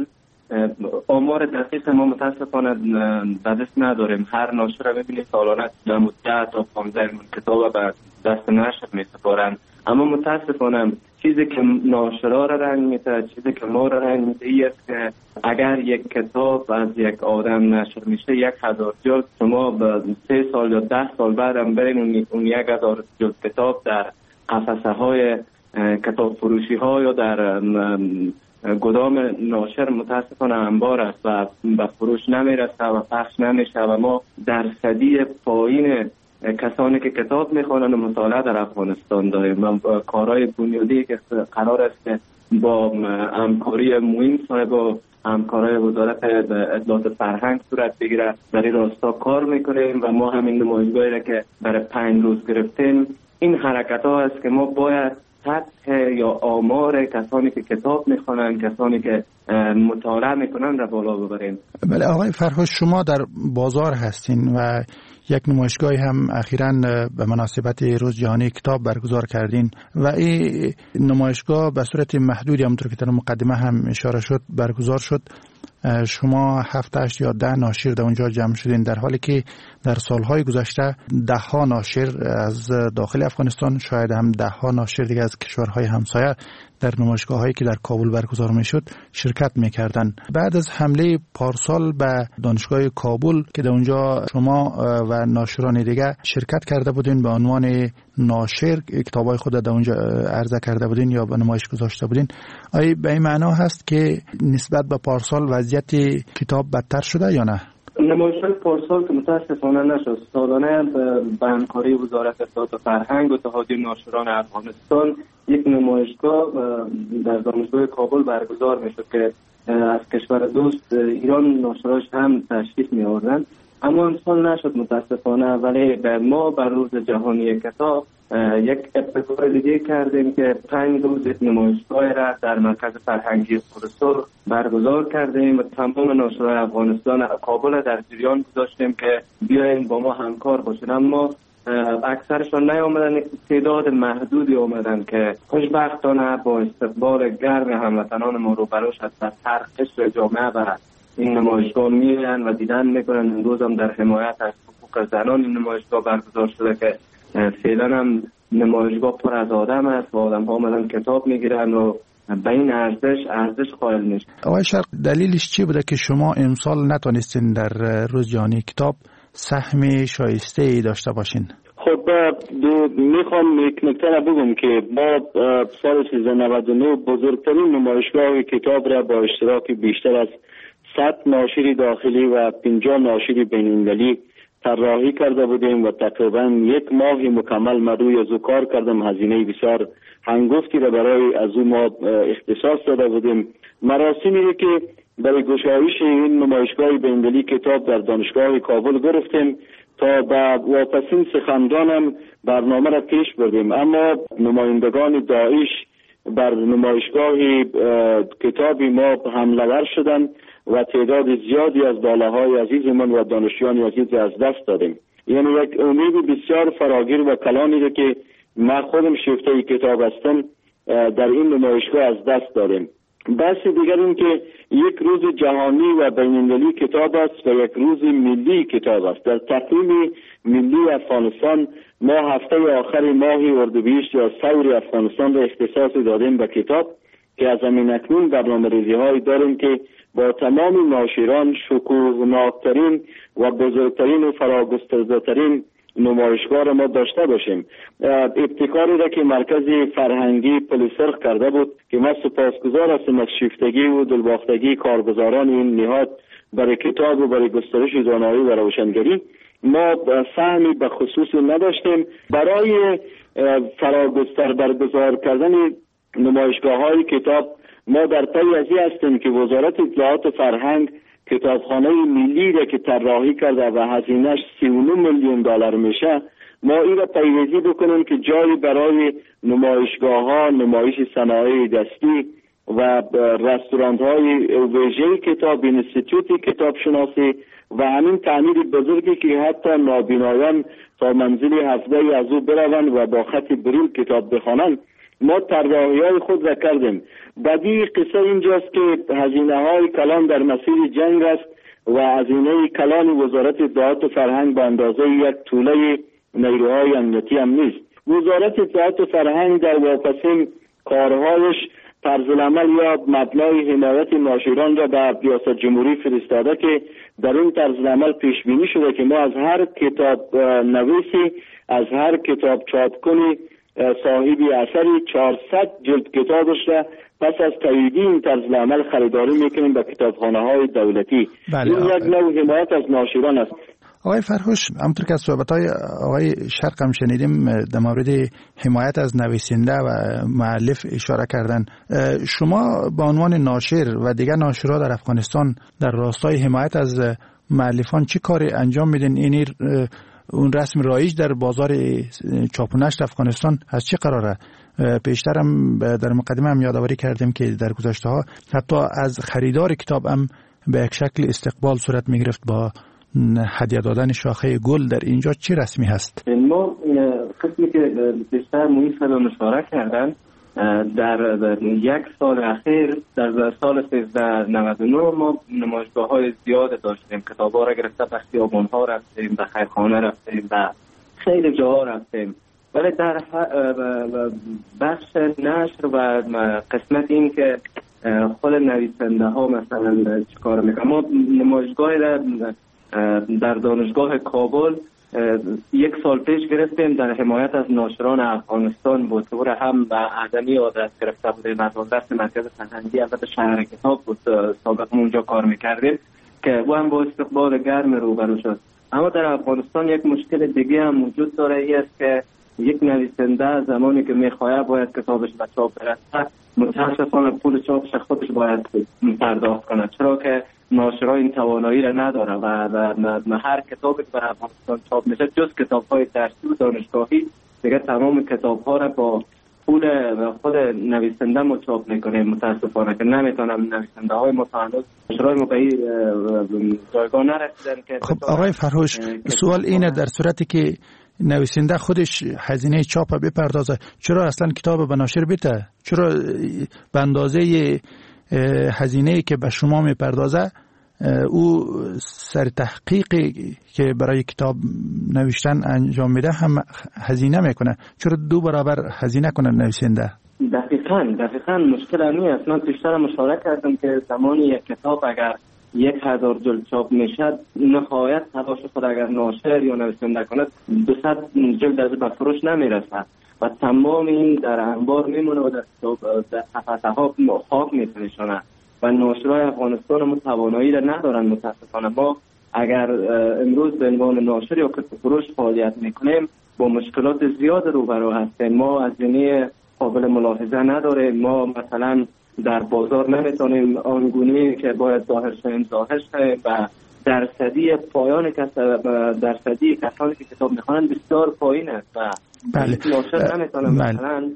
U: آمار دقیق ما متاسفانه به دست نداریم. هر ناشر را ببینید سالانه ده تا پانزده کتاب به دست نشر میسپارند، اما متاسفانه چیزی که ناشرا را رنگ میده، چیزی که ما را رنگ میده این است که اگر یک کتاب از یک آدم نشر میشه یک هزار جلد، شما به سه سال یا ده سال بعد هم برین اون یک هزار جلد کتاب در قفسه های کتاب فروشی ها یا در گدام ناشر متاسفانه انبار است و به فروش نمیرسه و پخش نمیشه و ما درصدی پایین کسانی که کتاب میخوانند و مطالعه در افغانستان داریم و کارهای بنیادی که قرار است که با همکاری معین صاحب و همکارای وزارت اطلاعات فرهنگ صورت بگیره در این راستا کار میکنیم و ما همین نمایشگاهی را که برای پنج روز گرفتیم این حرکت ها است که ما باید سطح یا آمار کسانی که کتاب میخوانند، کسانی که مطالعه میکنند را بالا ببریم.
T: بله آقای فرهوش، شما در بازار هستین و یک نمایشگاهی هم اخیراً به مناسبت روز جهانی کتاب برگزار کردین و این نمایشگاه به صورت محدودی همونطور که در مقدمه هم اشاره شد برگزار شد. شما هفت هشت یا ده ناشر در اونجا جمع شدین، در حالی که در سالهای گذشته ده ها ناشر از داخل افغانستان، شاید هم ده ها ناشر دیگه از کشورهای همسایه در نمایشگاه هایی که در کابل برگزار می شد شرکت می کردن. بعد از حمله پارسال به دانشگاه کابل که در اونجا شما و ناشران دیگه شرکت کرده بودین به عنوان ناشر، کتابای خود در اونجا عرضه کرده بودین یا به نمایش گذاشته بودین، آیا به این معنا هست که نسبت به پارسال وضعیت کتاب بدتر شده یا نه؟
U: نمایشگاه پارسال که متاسفانه نشد، سالانه به همکاری وزارت اطلاعات و فرهنگ و اتحادیه ناشران افغانستان یک نمایشگاه در دانشگاه کابل برگزار میشد که از کشور دوست ایران ناشراش هم تشریف می آوردند، اما امسال نشد متاسفانه. ولی ما بر روز جهانی کتاب یک ابتکار دیگه کردیم که پنج روز نمایشگاه را در مرکز فرهنگی خرسور برگزار کردیم و تمام ناشرای افغانستان کابل در جریان گذاشتیم که بیاین با ما همکار باشین. اما اکثرشان نیامدن، تعداد محدودی آمدن که خوشبختانه با استقبال گرم هموطنان ما روبرو شد و هر قشر جامعه و این نمایشگاه میرن و دیدن میکنن. امروز هم در حمایت از حقوق زنان این نمایشگاه برگزار شده که فعلا هم نمایشگاه پر از آدم است و آدم ها آمدن کتاب میگیرن و به این ارزش ارزش قائل میشن.
T: آقای شرق، دلیلش چی بوده که شما امسال نتونستین در روز جهانی کتاب سهم شایسته ای داشته باشین؟
E: خب میخوام یک نکته را بگم که ما سال سیزده نود و نه بزرگترین نمایشگاه کتاب را با اشتراک بیشتر از صد ناشر داخلی و پنجاه ناشر بین‌المللی طراحی کرده بودیم و تقریبا یک ماه مکمل من روی از او کار کردم. هزینه بسیار هنگفتی را برای از او ما اختصاص داده بودیم. مراسمی که برای گشایش این نمایشگاه بین‌المللی کتاب در دانشگاه کابل گرفتیم تا به واپسین سخنرانم برنامه را پیش بردیم، اما نمایندگان داعش بر نمایشگاه کتاب ما حمله ور شدند و تعداد زیادی از داله های عزیزمان و دانشجویان عزیز از دست دادیم. یعنی یک امید بسیار فراگیر و کلانی که ما خودم شیفته کتاب هستم در این نمایشگاه از دست دادیم. بحث دیگر این که یک روز جهانی و بین‌المللی کتاب است و یک روز ملی کتاب است. در تقویم ملی افغانستان ما هفته آخر ماه اردیبهشت یا ثور افغانستان را اختصاص دادیم به کتاب که از همین اکنون برنامه‌ریزی هایی داریم که با تمام ناشران شکوهناکترین و بزرگترین و فراگسترده‌ترین نمایشگاه را ما داشته باشیم. ابتکاری را که مرکز فرهنگی پلیسرخ کرده بود که من سپاسگزار هستم از شیفتگی و دلباختگی کارگزاران این نهاد برای کتاب و برای گسترش دانایی و روشنگری، ما سهمی به خصوص نداشتیم. برای فراگستر برگزار کردن نمایشگاه های کتاب ما در پی ازی هستیم که وزارت اطلاعات و فرهنگ کتابخانه ملی را که طراحی کرده و هزینه‌اش سی و نه میلیون دلار میشه، ما این را پیوزی بکنیم که جایی برای نمایشگاه ها، نمایش صنایع دستی و رستوران های ویژه کتاب، اینستیتوت کتاب شناسی و همین تعمیر بزرگی که حتی نابینایان تا منزل هفته از او بروند و با خط بریل کتاب بخوانند، ما طراحی های خود را کردیم. بدی قصه اینجاست که هزینه های کلان در مسیر جنگ است و هزینه کلان وزارت اطلاعات و فرهنگ به اندازه یک توله نیروهای امنیتی هم نیست. وزارت اطلاعات و فرهنگ در واپسین کارهایش طرز العمل یا مبنای حمایت ناشران را به ریاست جمهوری فرستاده که در این طرز العمل پیش بینی شده که ما از هر کتاب نویسی، از هر کتاب چاپکنی صاحبی اثری چهارصد جلد کتابش را پس از تاییدی این طرز العمل خریداری میکنیم به کتابخانه های دولتی.
T: بله
E: این یک نوع حمایت از ناشران است.
T: آقای فرهوش، همونطور که از صحبت‌های آقای شرق هم شنیدیم در مورد حمایت از نویسنده و مؤلف اشاره کردن، شما به عنوان ناشر و دیگر ناشرها در افغانستان در راستای حمایت از مؤلفان چی کاری انجام میدین؟ این اون رسم رایج در بازار چاپ و نشر افغانستان از چه قراره؟ پیشترم در مقدمه هم یادآوری کردیم که در گذشته ها حتی از خریدار کتاب هم به یک شکل استقبال صورت می گرفت با هدیه دادن شاخه گل. در اینجا چه رسمی هست؟
U: ما قسمی که بیشتر محیط رو مشاوره کردن در یک سال اخیر، در سال سیزده نود و نه ما نمایشگاه های زیاد داشتیم. کتاب ها را گرفته به خیابان ها رفتیم، به خیرخانه رفتیم، به خیلی جاها رفتیم، ولی در بخش نشر و قسمت این که خود نویسنده ها مثلا چیکار میکنن، ما نمایشگاه در دانشگاه کابل یک سال پیش گرفتیم در حمایت از ناشران افغانستان بود. او را هم به عدمی عادت گرفته بودیم از دست مرکز فرهنگی البته شهر کتاب بود، سابق اونجا کار میکردیم که او هم با استقبال گرم روبرو شد. اما در افغانستان یک مشکل دیگه هم وجود داره، ای است که یک نویسنده زمانی که میخواه باید کتابش به چاپ برسه متاسفانه پول چاپش خودش باید پرداخت کنه، چرا که ناشرها این توانایی را نداره و, و هر کتابی که در افغانستان چاپ میشه جز کتاب‌های درسی و دانشگاهی دیگه تمام کتاب‌ها را با پول خود نویسنده ما چاپ میکنیم. متاسفانه که نمیتونم نویسنده های متعهد ناشرای ما به جایگاه نرسیدن که
T: خب آقای فرهوش، سوال اینه در صورتی که نویسنده خودش هزینه چاپ بپردازه، چرا اصلا کتاب به ناشر بده؟ چرا به اندازه هزینه که به شما میپردازه او سر تحقیقی که برای کتاب نوشتن انجام میده هم هزینه میکنه؟ چرا دو برابر هزینه کنه نویسنده؟
U: دقیقاً دقیقاً مشکل امی است. من پیشتر مشاهده کردم که زمانی یک کتاب اگر یک هزار جلد چاپ میشد، نهایت تلاش خود اگر ناشر یا نویسنده کند دوصد جلد از به فروش نمیرسد و تمام این در انبار میمونه و در در صفحه ها خاک میتونشونه و ناشرای افغانستان هم توانایی را ندارن. متاسفانه ما اگر امروز به عنوان ناشر یا کتاب فروش فعالیت میکنیم با مشکلات زیاد روبرو هستیم. ما از هزینه قابل ملاحظه نداریم. ما مثلا در بازار نمیتونیم آنگونه که باید ظاهر شویم ظاهر شویم و درصدی پایان کس درصدی کسانی که کتاب میخوانند بسیار پایین است و
T: بله
U: ناشر نمیتونه مثلا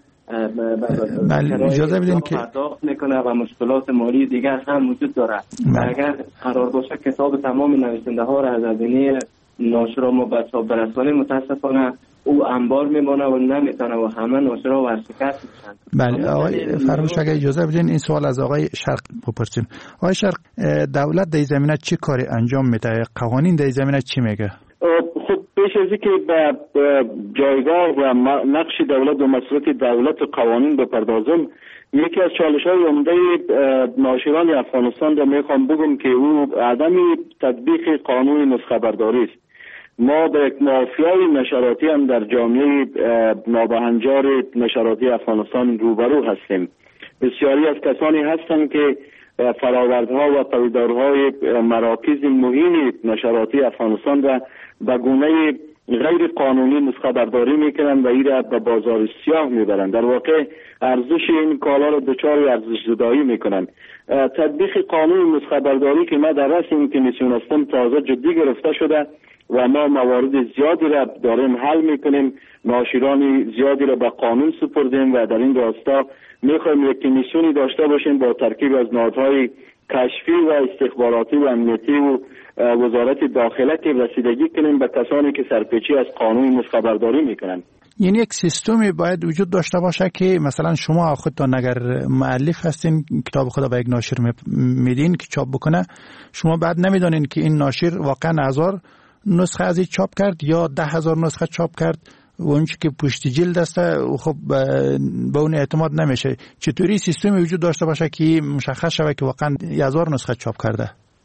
T: بله اجازه بدین که
U: پرداخت میکنه و مشکلات مالی دیگر هم وجود داره. اگر قرار باشه کتاب تمام نویسنده ها را از هزینه ناشرا ما بچه‌ها برسانیم، متاسفانه او انبار میمونه و نمیتونه و همه ناشرا ورشکست میشن.
T: بله آقای فرموش اگر اجازه بدین این سوال از آقای شرق بپرسیم. آقای شرق، دولت در زمینه چی کاری انجام میده؟ قوانین در زمینه چی میگه؟
E: خب پیش از اینکه به جایگاه و نقش دولت و مسئولیت دولت و قوانین بپردازم، یکی از چالش های عمده ناشران افغانستان را میخوام بگم که او عدم تطبیق قانون نسخه برداری است. ما به یک مافیای نشراتی هم در جامعه نابهنجار نشراتی افغانستان روبرو هستیم. بسیاری از کسانی هستند که فراوردها و پایدارهای مراکز مهم نشراتی افغانستان را به گونه غیر قانونی نسخه برداری میکنند و این را به بازار سیاه میبرند. در واقع ارزش این کالا را دچار ارزش زدایی میکنند. تطبیق قانون نسخه برداری که ما در رأس این کمیسیون هستم تازه جدی گرفته شده و ما موارد زیادی را داریم حل میکنیم. ناشران زیادی را به قانون سپردیم و در این راستا میخوایم یک کمیسیونی داشته باشیم با ترکیب از نهادهای کشفی و استخباراتی و امنیتی و وزارت داخله که رسیدگی کنیم به کسانی که سرپیچی از قانون نسخه برداری میکنن.
T: یعنی یک سیستمی باید وجود داشته باشه که مثلا شما خودتان اگر مؤلف هستین کتاب خود به یک ناشر میدین که چاپ بکنه، شما بعد نمیدونین که این ناشر واقعا هزار نسخه از این چاپ کرد یا ده هزار نسخه چاپ کرد و اونچه که پشت جلد است خب به اون اعتماد نمیشه. چطوری سیستمی وجود داشته باشه که مشخص شود که واقعا هزار نسخه چاپ کرده؟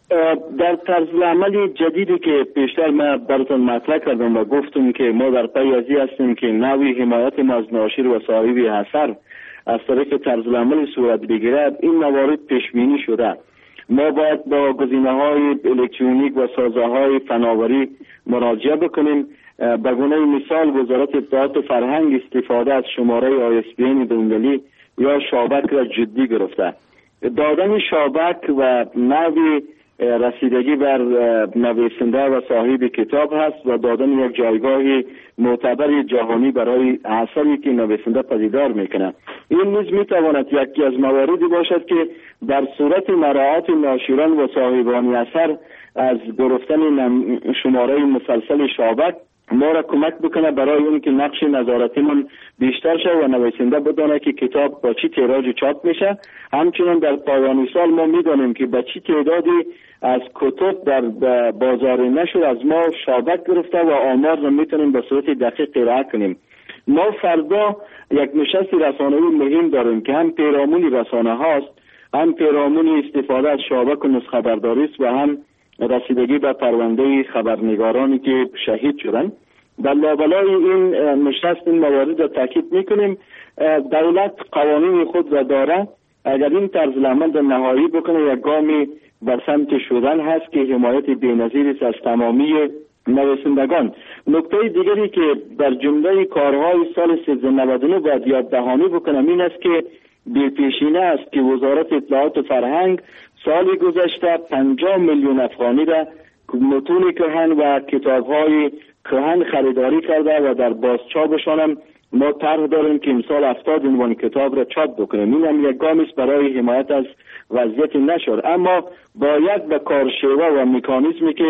E: در طرز عمل جدیدی که پیشتر من براتون مطرح کردم و گفتم که ما در پی از این هستیم که نوی حمایت ما از ناشر و صاحب اثر از طریق طرز عمل صورت بگیرد، این موارد پیش بینی شده. ما باید با گزینه‌های الکترونیک و سازه‌های فناوری مراجعه بکنیم. به گونه مثال وزارت اطلاعات و فرهنگ استفاده از شماره آی اس بی این بین‌المللی یا شابک را جدی گرفته. دادن شابک و نوی رسیدگی بر نویسنده و صاحب کتاب هست و دادن یک جایگاه معتبر جهانی برای اثری که نویسنده پدیدار میکنه. این نیز میتواند یکی از مواردی باشد که در صورت مراعات ناشران و صاحبان اثر از گرفتن شماره مسلسل شابک ما را کمک بکنه برای اون که نقش نظارتیمون بیشتر شه و نویسنده بدانه که کتاب با چی تیراژ چاپ میشه. همچنین در پایان سال ما میدانیم که با چی تعدادی از کتب در بازار نشر از ما شابک گرفته و آمار را میتونیم به صورت دقیق قرائت کنیم. ما فردا یک نشست رسانه‌ای مهم داریم که هم پیرامون رسانه هاست، هم پیرامون استفاده از شابک و نسخه برداری است و هم رسیدگی به پرونده خبرنگارانی که شهید شدن. در لابلای این نشست این موارد را تاکید میکنیم. دولت قوانین خود را داره. اگر این طرز عمل را نهایی بکنه یک گامی به سمت شدن هست که حمایت بی‌نظیر است از تمامی نویسندگان. نکته دیگری که در جمله کارهای سال سیزده نود و نه باید یاد دهانی بکنم این است که بی‌پیشینه است که وزارت اطلاعات و فرهنگ سال گذشته پنجاه میلیون افغانی را متون کهن و کتاب‌های کهن خریداری کرده و در بازچاپشان هم ما طرح داریم که امسال هفتاد عنوان کتاب را چاپ بکنیم. این هم یک گام است برای حمایت از وضعیت نشر، اما باید به کارشیوه و مکانیزمی که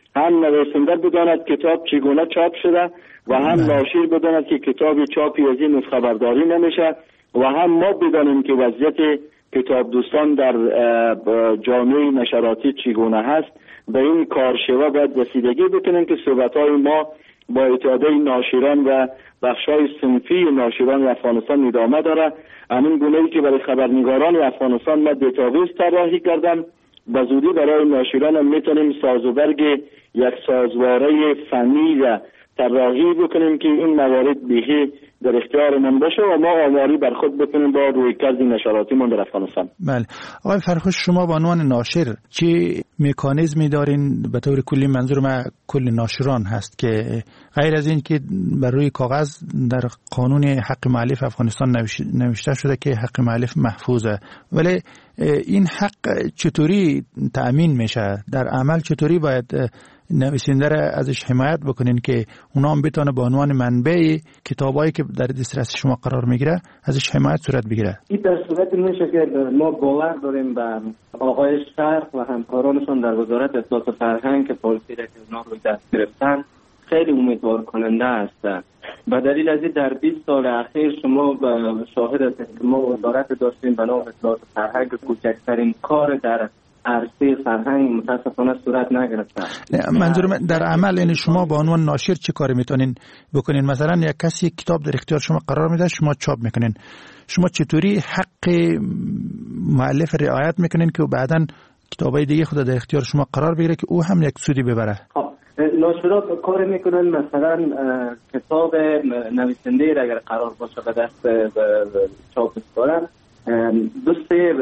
E: هم نویسنده بداند کتاب چگونه چاپ شده و هم ناشر بداند که کتاب چاپی از این نسخه برداری نمیشه و هم ما بدانیم که وضعیت کتاب دوستان در جامعه نشراتی چگونه هست. به این کارشوا باید رسیدگی بکنیم که صحبت‌های ما با اتحادیه ناشران و بخش‌های صنفی ناشران افغانستان ادامه داره. همین گونه‌ای که برای خبرنگاران افغانستان من دیتابیس طراحی کردم، به زودی برای ناشران هم میتونیم سازوبرگ یک سازواره فنی و طراحی بکنیم که این موارد بیهی در اختیار من باشه و ما آماری بر خود بکنیم با رویکرد نشراتی من در افغانستان.
T: بله آقای فرخوش، شما به عنوان ناشر چه مکانیزمی دارین؟ به طور کلی منظور ما کل ناشران هست که غیر از این که بر روی کاغذ در قانون حق مؤلف افغانستان نوشته شده که حق مؤلف محفوظه، ولی این حق چطوری تأمین میشه؟ در عمل چطوری باید نویسنده را ازش حمایت بکنین که اونا هم بتونه به عنوان منبع کتابایی که در دسترس شما قرار میگیره ازش حمایت صورت بگیره؟
U: این در صورت میشه که ما باور داریم به آقای شرق و همکارانشون در وزارت اطلاعات و فرهنگ که پالیسی را که اونا روی دست گرفتن خیلی امیدوار کننده است. به دلیل از این در بیست سال اخیر شما شاهد هستید که ما وزارت داشتیم به نام اطلاعات و فرهنگ کوچکترین کار در عرصه فرهنگ متاسفانه صورت نگرفته.
T: منظور من در عمل یعنی شما به عنوان ناشر چه کاری میتونین بکنین؟ مثلا یک کسی کتاب در اختیار شما قرار میده، شما چاپ میکنین، شما چطوری حق مؤلف رعایت میکنین که بعداً کتابای دیگه خود در اختیار شما قرار بگیره که او هم یک سودی ببره؟
U: خب ناشرات کار میکنن مثلا کتاب نویسنده را اگر قرار باشه به دست چاپ بسپارن دو سه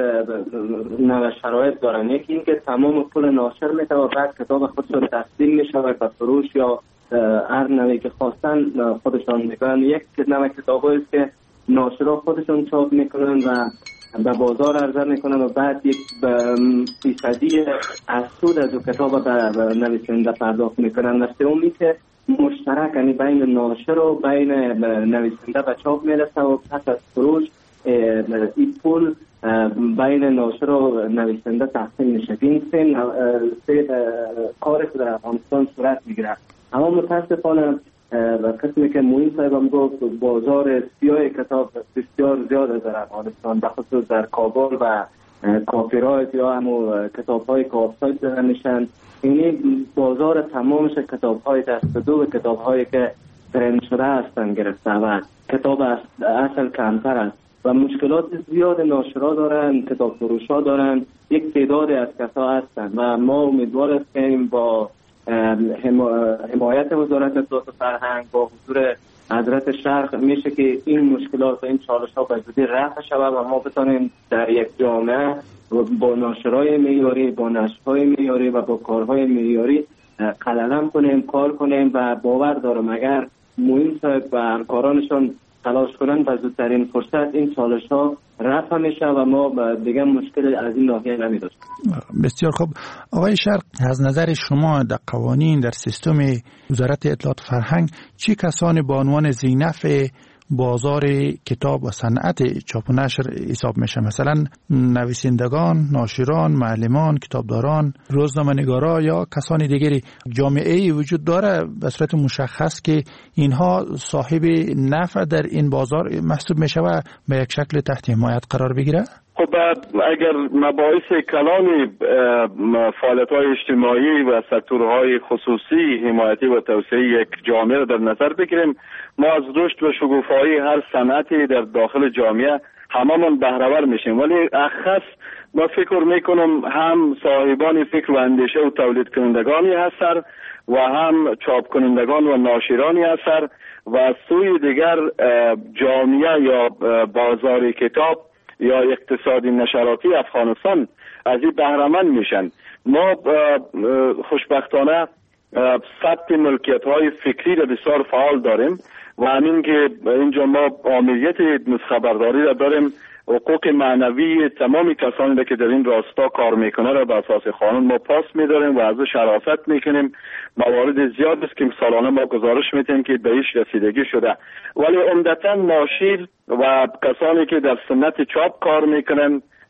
U: نوع شرایط دارن. یکی این که تمام پول ناشر میده و بعد کتاب خودشون تسلیم میشه و به فروش یا هر نوعی که خواستن خودشون میکنن. یک نوع کتابایی است که ناشرها خودشون چاپ میکنن و به بازار عرضه میکنن و بعد یک فیصدی از سود از کتاب به نویسنده پرداخت میکنن. و سومی که مشترک یعنی بین ناشر و بین نویسنده به چاپ میرسه و پس از فروش این پول بین ناشر و نویسنده تقسیم میشه. این سه کاری که در افغانستان صورت میگیره. اما متاسفانه و قسمی که موین صاحبم گفت بازار سیاه کتاب بسیار زیاد در افغانستان، به خصوص در کابل و کافیرایت یا همون کتاب های کافسایت دارن میشن. اینی بازار تمامش کتاب های دست دو و کتاب هایی که ترند شده هستن گرفته و کتاب اصل کمتر است و مشکلات زیاد ناشرا دارن، کتاب فروشا دارن، یک تعداد از کسا هستن و ما امیدوار هستیم با حمایت وزارت اطلاعات و فرهنگ با حضور حضرت شرق میشه که این مشکلات و این چالش ها به زودی رفع شود و ما بتونیم در یک جامعه با ناشرای معیاری، با نشرهای معیاری و با کارهای معیاری قلم کنیم، کار کنیم و باور دارم اگر موین صاحب و همکارانشون تلاش کنن و زودترین فرصت این چالش ها رفع میشه و ما دیگه مشکل از این ناحیه نمی‌داشتیم.
T: بسیار خوب. آقای شرق، از نظر شما در قوانین در سیستم وزارت اطلاعات فرهنگ چه کسانی به عنوان ذی‌نفع بازار کتاب و صنعت چاپ و نشر حساب میشه؟ مثلا نویسندگان، ناشران، معلمان، کتابداران، روزنامه‌نگارا یا کسان دیگری. جامعه‌ای وجود داره به صورت مشخص که اینها صاحب نفع در این بازار محسوب میشه و به یک شکل تحت حمایت قرار بگیره؟
E: خب اگر مباحث کلان فعالیت‌های اجتماعی و سکتورهای خصوصی حمایتی و توسعه یک جامعه در نظر بگیریم، ما از رشد و شکوفایی هر صنعتی در داخل جامعه هممون بهره‌ور میشیم، ولی اخص ما فکر میکنم هم صاحبان فکر و اندیشه و تولید کنندگانی هستن و هم چاپ کنندگان و ناشرانی هستن و از سوی دیگر جامعه یا بازار کتاب یا اقتصادی نشراتی افغانستان از این بهره‌مند میشن. ما خوشبختانه ثبت ملکیت های فکری را بسیار فعال داریم و همین که اینجا ما آمریت نسخه برداری را داریم، حقوق معنوی تمامی کسانی را که در این راستا کار میکنه را به اساس قانون ما پاس میداریم و از شرافت میکنیم. موارد زیاد است که سالانه ما گزارش میدیم که به ایش رسیدگی شده، ولی عمدتا ناشر و کسانی که در سنت چاپ کار میکنن،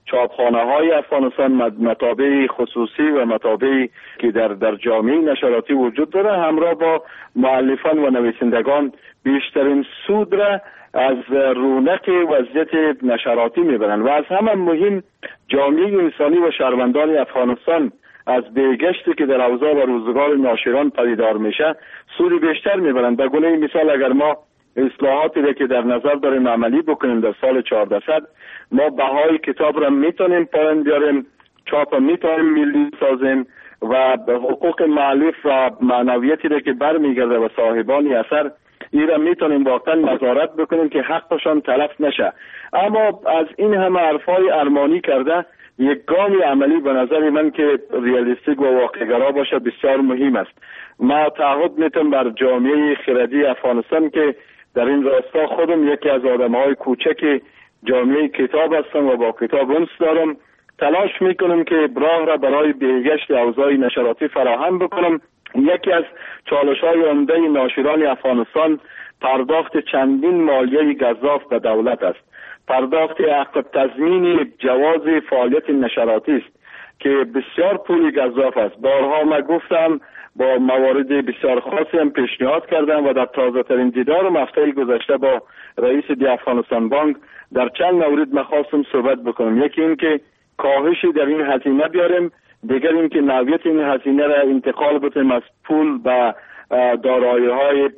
E: چاپخانه های افغانستان، مطابع خصوصی و مطابعی که در در جامعه نشراتی وجود داره، همراه با مؤلفان و نویسندگان بیشترین سود را از رونق وضعیت نشراتی میبرند و از همه مهم جامعه انسانی و شهروندان افغانستان از بهگشتی که در اوضاع و روزگار ناشران پدیدار میشه سود بیشتر میبرند. به گونه مثال اگر ما اصلاحاتی را که در نظر داریم عملی بکنیم در سال چهاردهصد، ما بهای کتاب را میتونیم پایین بیاریم، چاپ میتونیم ملی سازیم و حقوق مؤلف و معنویتی را که برمیگرده و صاحبان اثر این را میتونیم واقعا نظارت بکنیم که حقشان تلف نشه. اما از این همه حرفای ارمانی کرده یک گام عملی به نظر من که ریالیستیک و واقع‌گرا باشه بسیار مهم است. ما تعهد میتونم بر جامعه خردی افغانستان که در این راستا خودم یکی از آدم‌های کوچک جامعه کتاب هستم و با کتاب انس دارم، تلاش میکنم که راه را برای بهگشت اوضاع نشراتی فراهم بکنم. یکی از چالش‌های عمده ناشران افغانستان پرداخت چندین مالیه گزاف به دولت است. پرداخت عقب تضمین جواز فعالیت نشراتی است که بسیار پول گزاف است. بارها من گفتم، با موارد بسیار خاصی هم پیشنهاد کردم و در تازه ترین دیدارم هفته گذشته با رئیس دی افغانستان بانک در چند مورد مخواستم صحبت بکنم. یکی این که کاهشی در این هزینه بیاریم، دیگر این که نوعیت این هزینه را انتقال بتیم از پول به دارایی‌های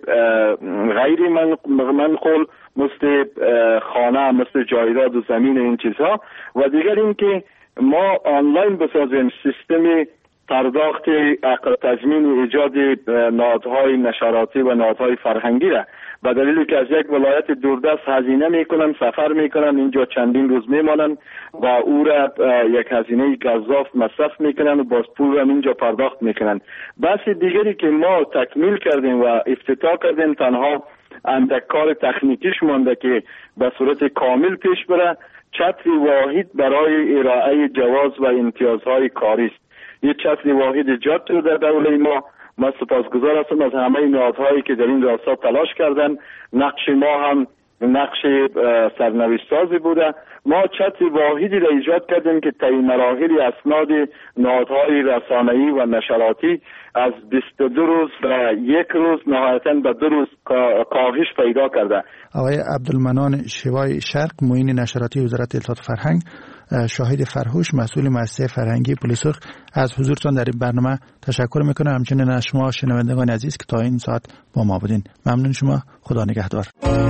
E: غیر منقول مثل خانه، مثل جایداد و زمین، این چیزها، و دیگر این که ما آنلاین بسازیم سیستم پرداخت عقب تضمین ایجاد نهادهای نشراتی و نهادهای فرهنگی را، به دلیلی که از یک ولایت دوردست هزینه میکنن، سفر میکنن، اینجا چندین روز میمانن و او را یک هزینه گزاف مصرف میکنن و باز پول را اینجا پرداخت میکنن. بحث دیگری که ما تکمیل کردیم و افتتاح کردیم تنها اندک کار تکنیکیش مانده که به صورت کامل پیش بره، چتر واحد برای ارائه جواز و امتیازهای کاری است. یک چتر واحد ایجاد شده در دوله ما. من سپاسگزار هستم از همه نهادهایی که در این راستا تلاش کردن. نقش ما هم نقش سرنوشت سازی بوده. ما چتر واحدی را ایجاد کردیم که طی مراحل اسناد نهادهای رسانه‌ای و نشراتی از بیست و دو روز و یک روز نهایتاً به دو روز کاهش پیدا کرده.
T: آقای عبدالمنان شوای شرق، معین نشراتی وزارت اطلاعات فرهنگ، شاهد فرهوش، مسئول مؤسسه فرهنگی پلیسرخ، از حضورتان در این برنامه تشکر میکنم. همچنین از شما شنوندگان عزیز که تا این ساعت با ما بودین ممنون شما. خدا نگهدار.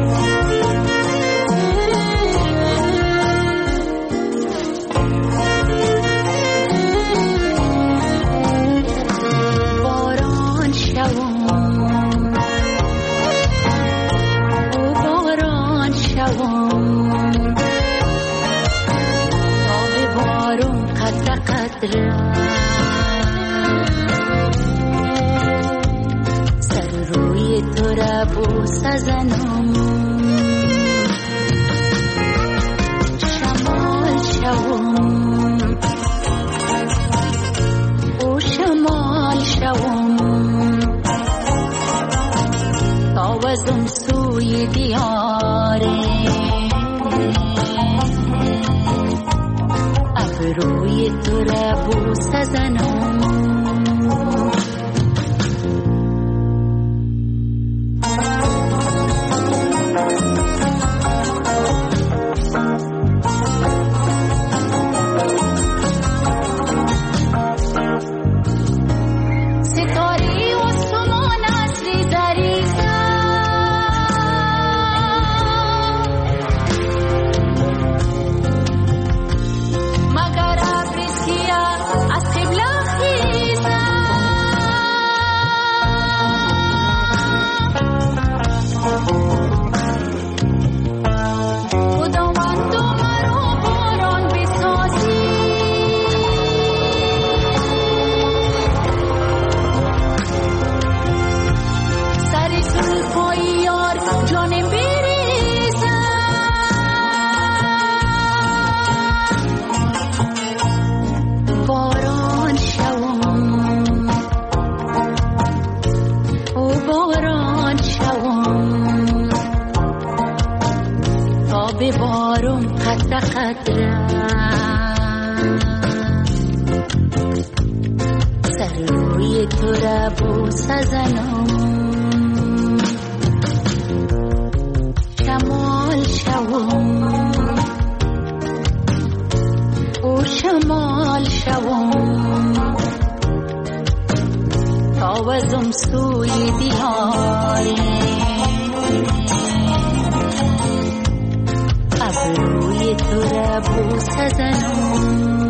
G: سر روی تو را بوس زنم، شمال شوم او شمال شوم تا وزم سوی دیاره، ابروی تو را بوس زنم. مگر ابر سیاه از قبله جام قطر قطرم سر روی تو را بوس زنم شمال شوم او شمال شوم تاوزم سوی دیاره ابروی تو را بوس زنم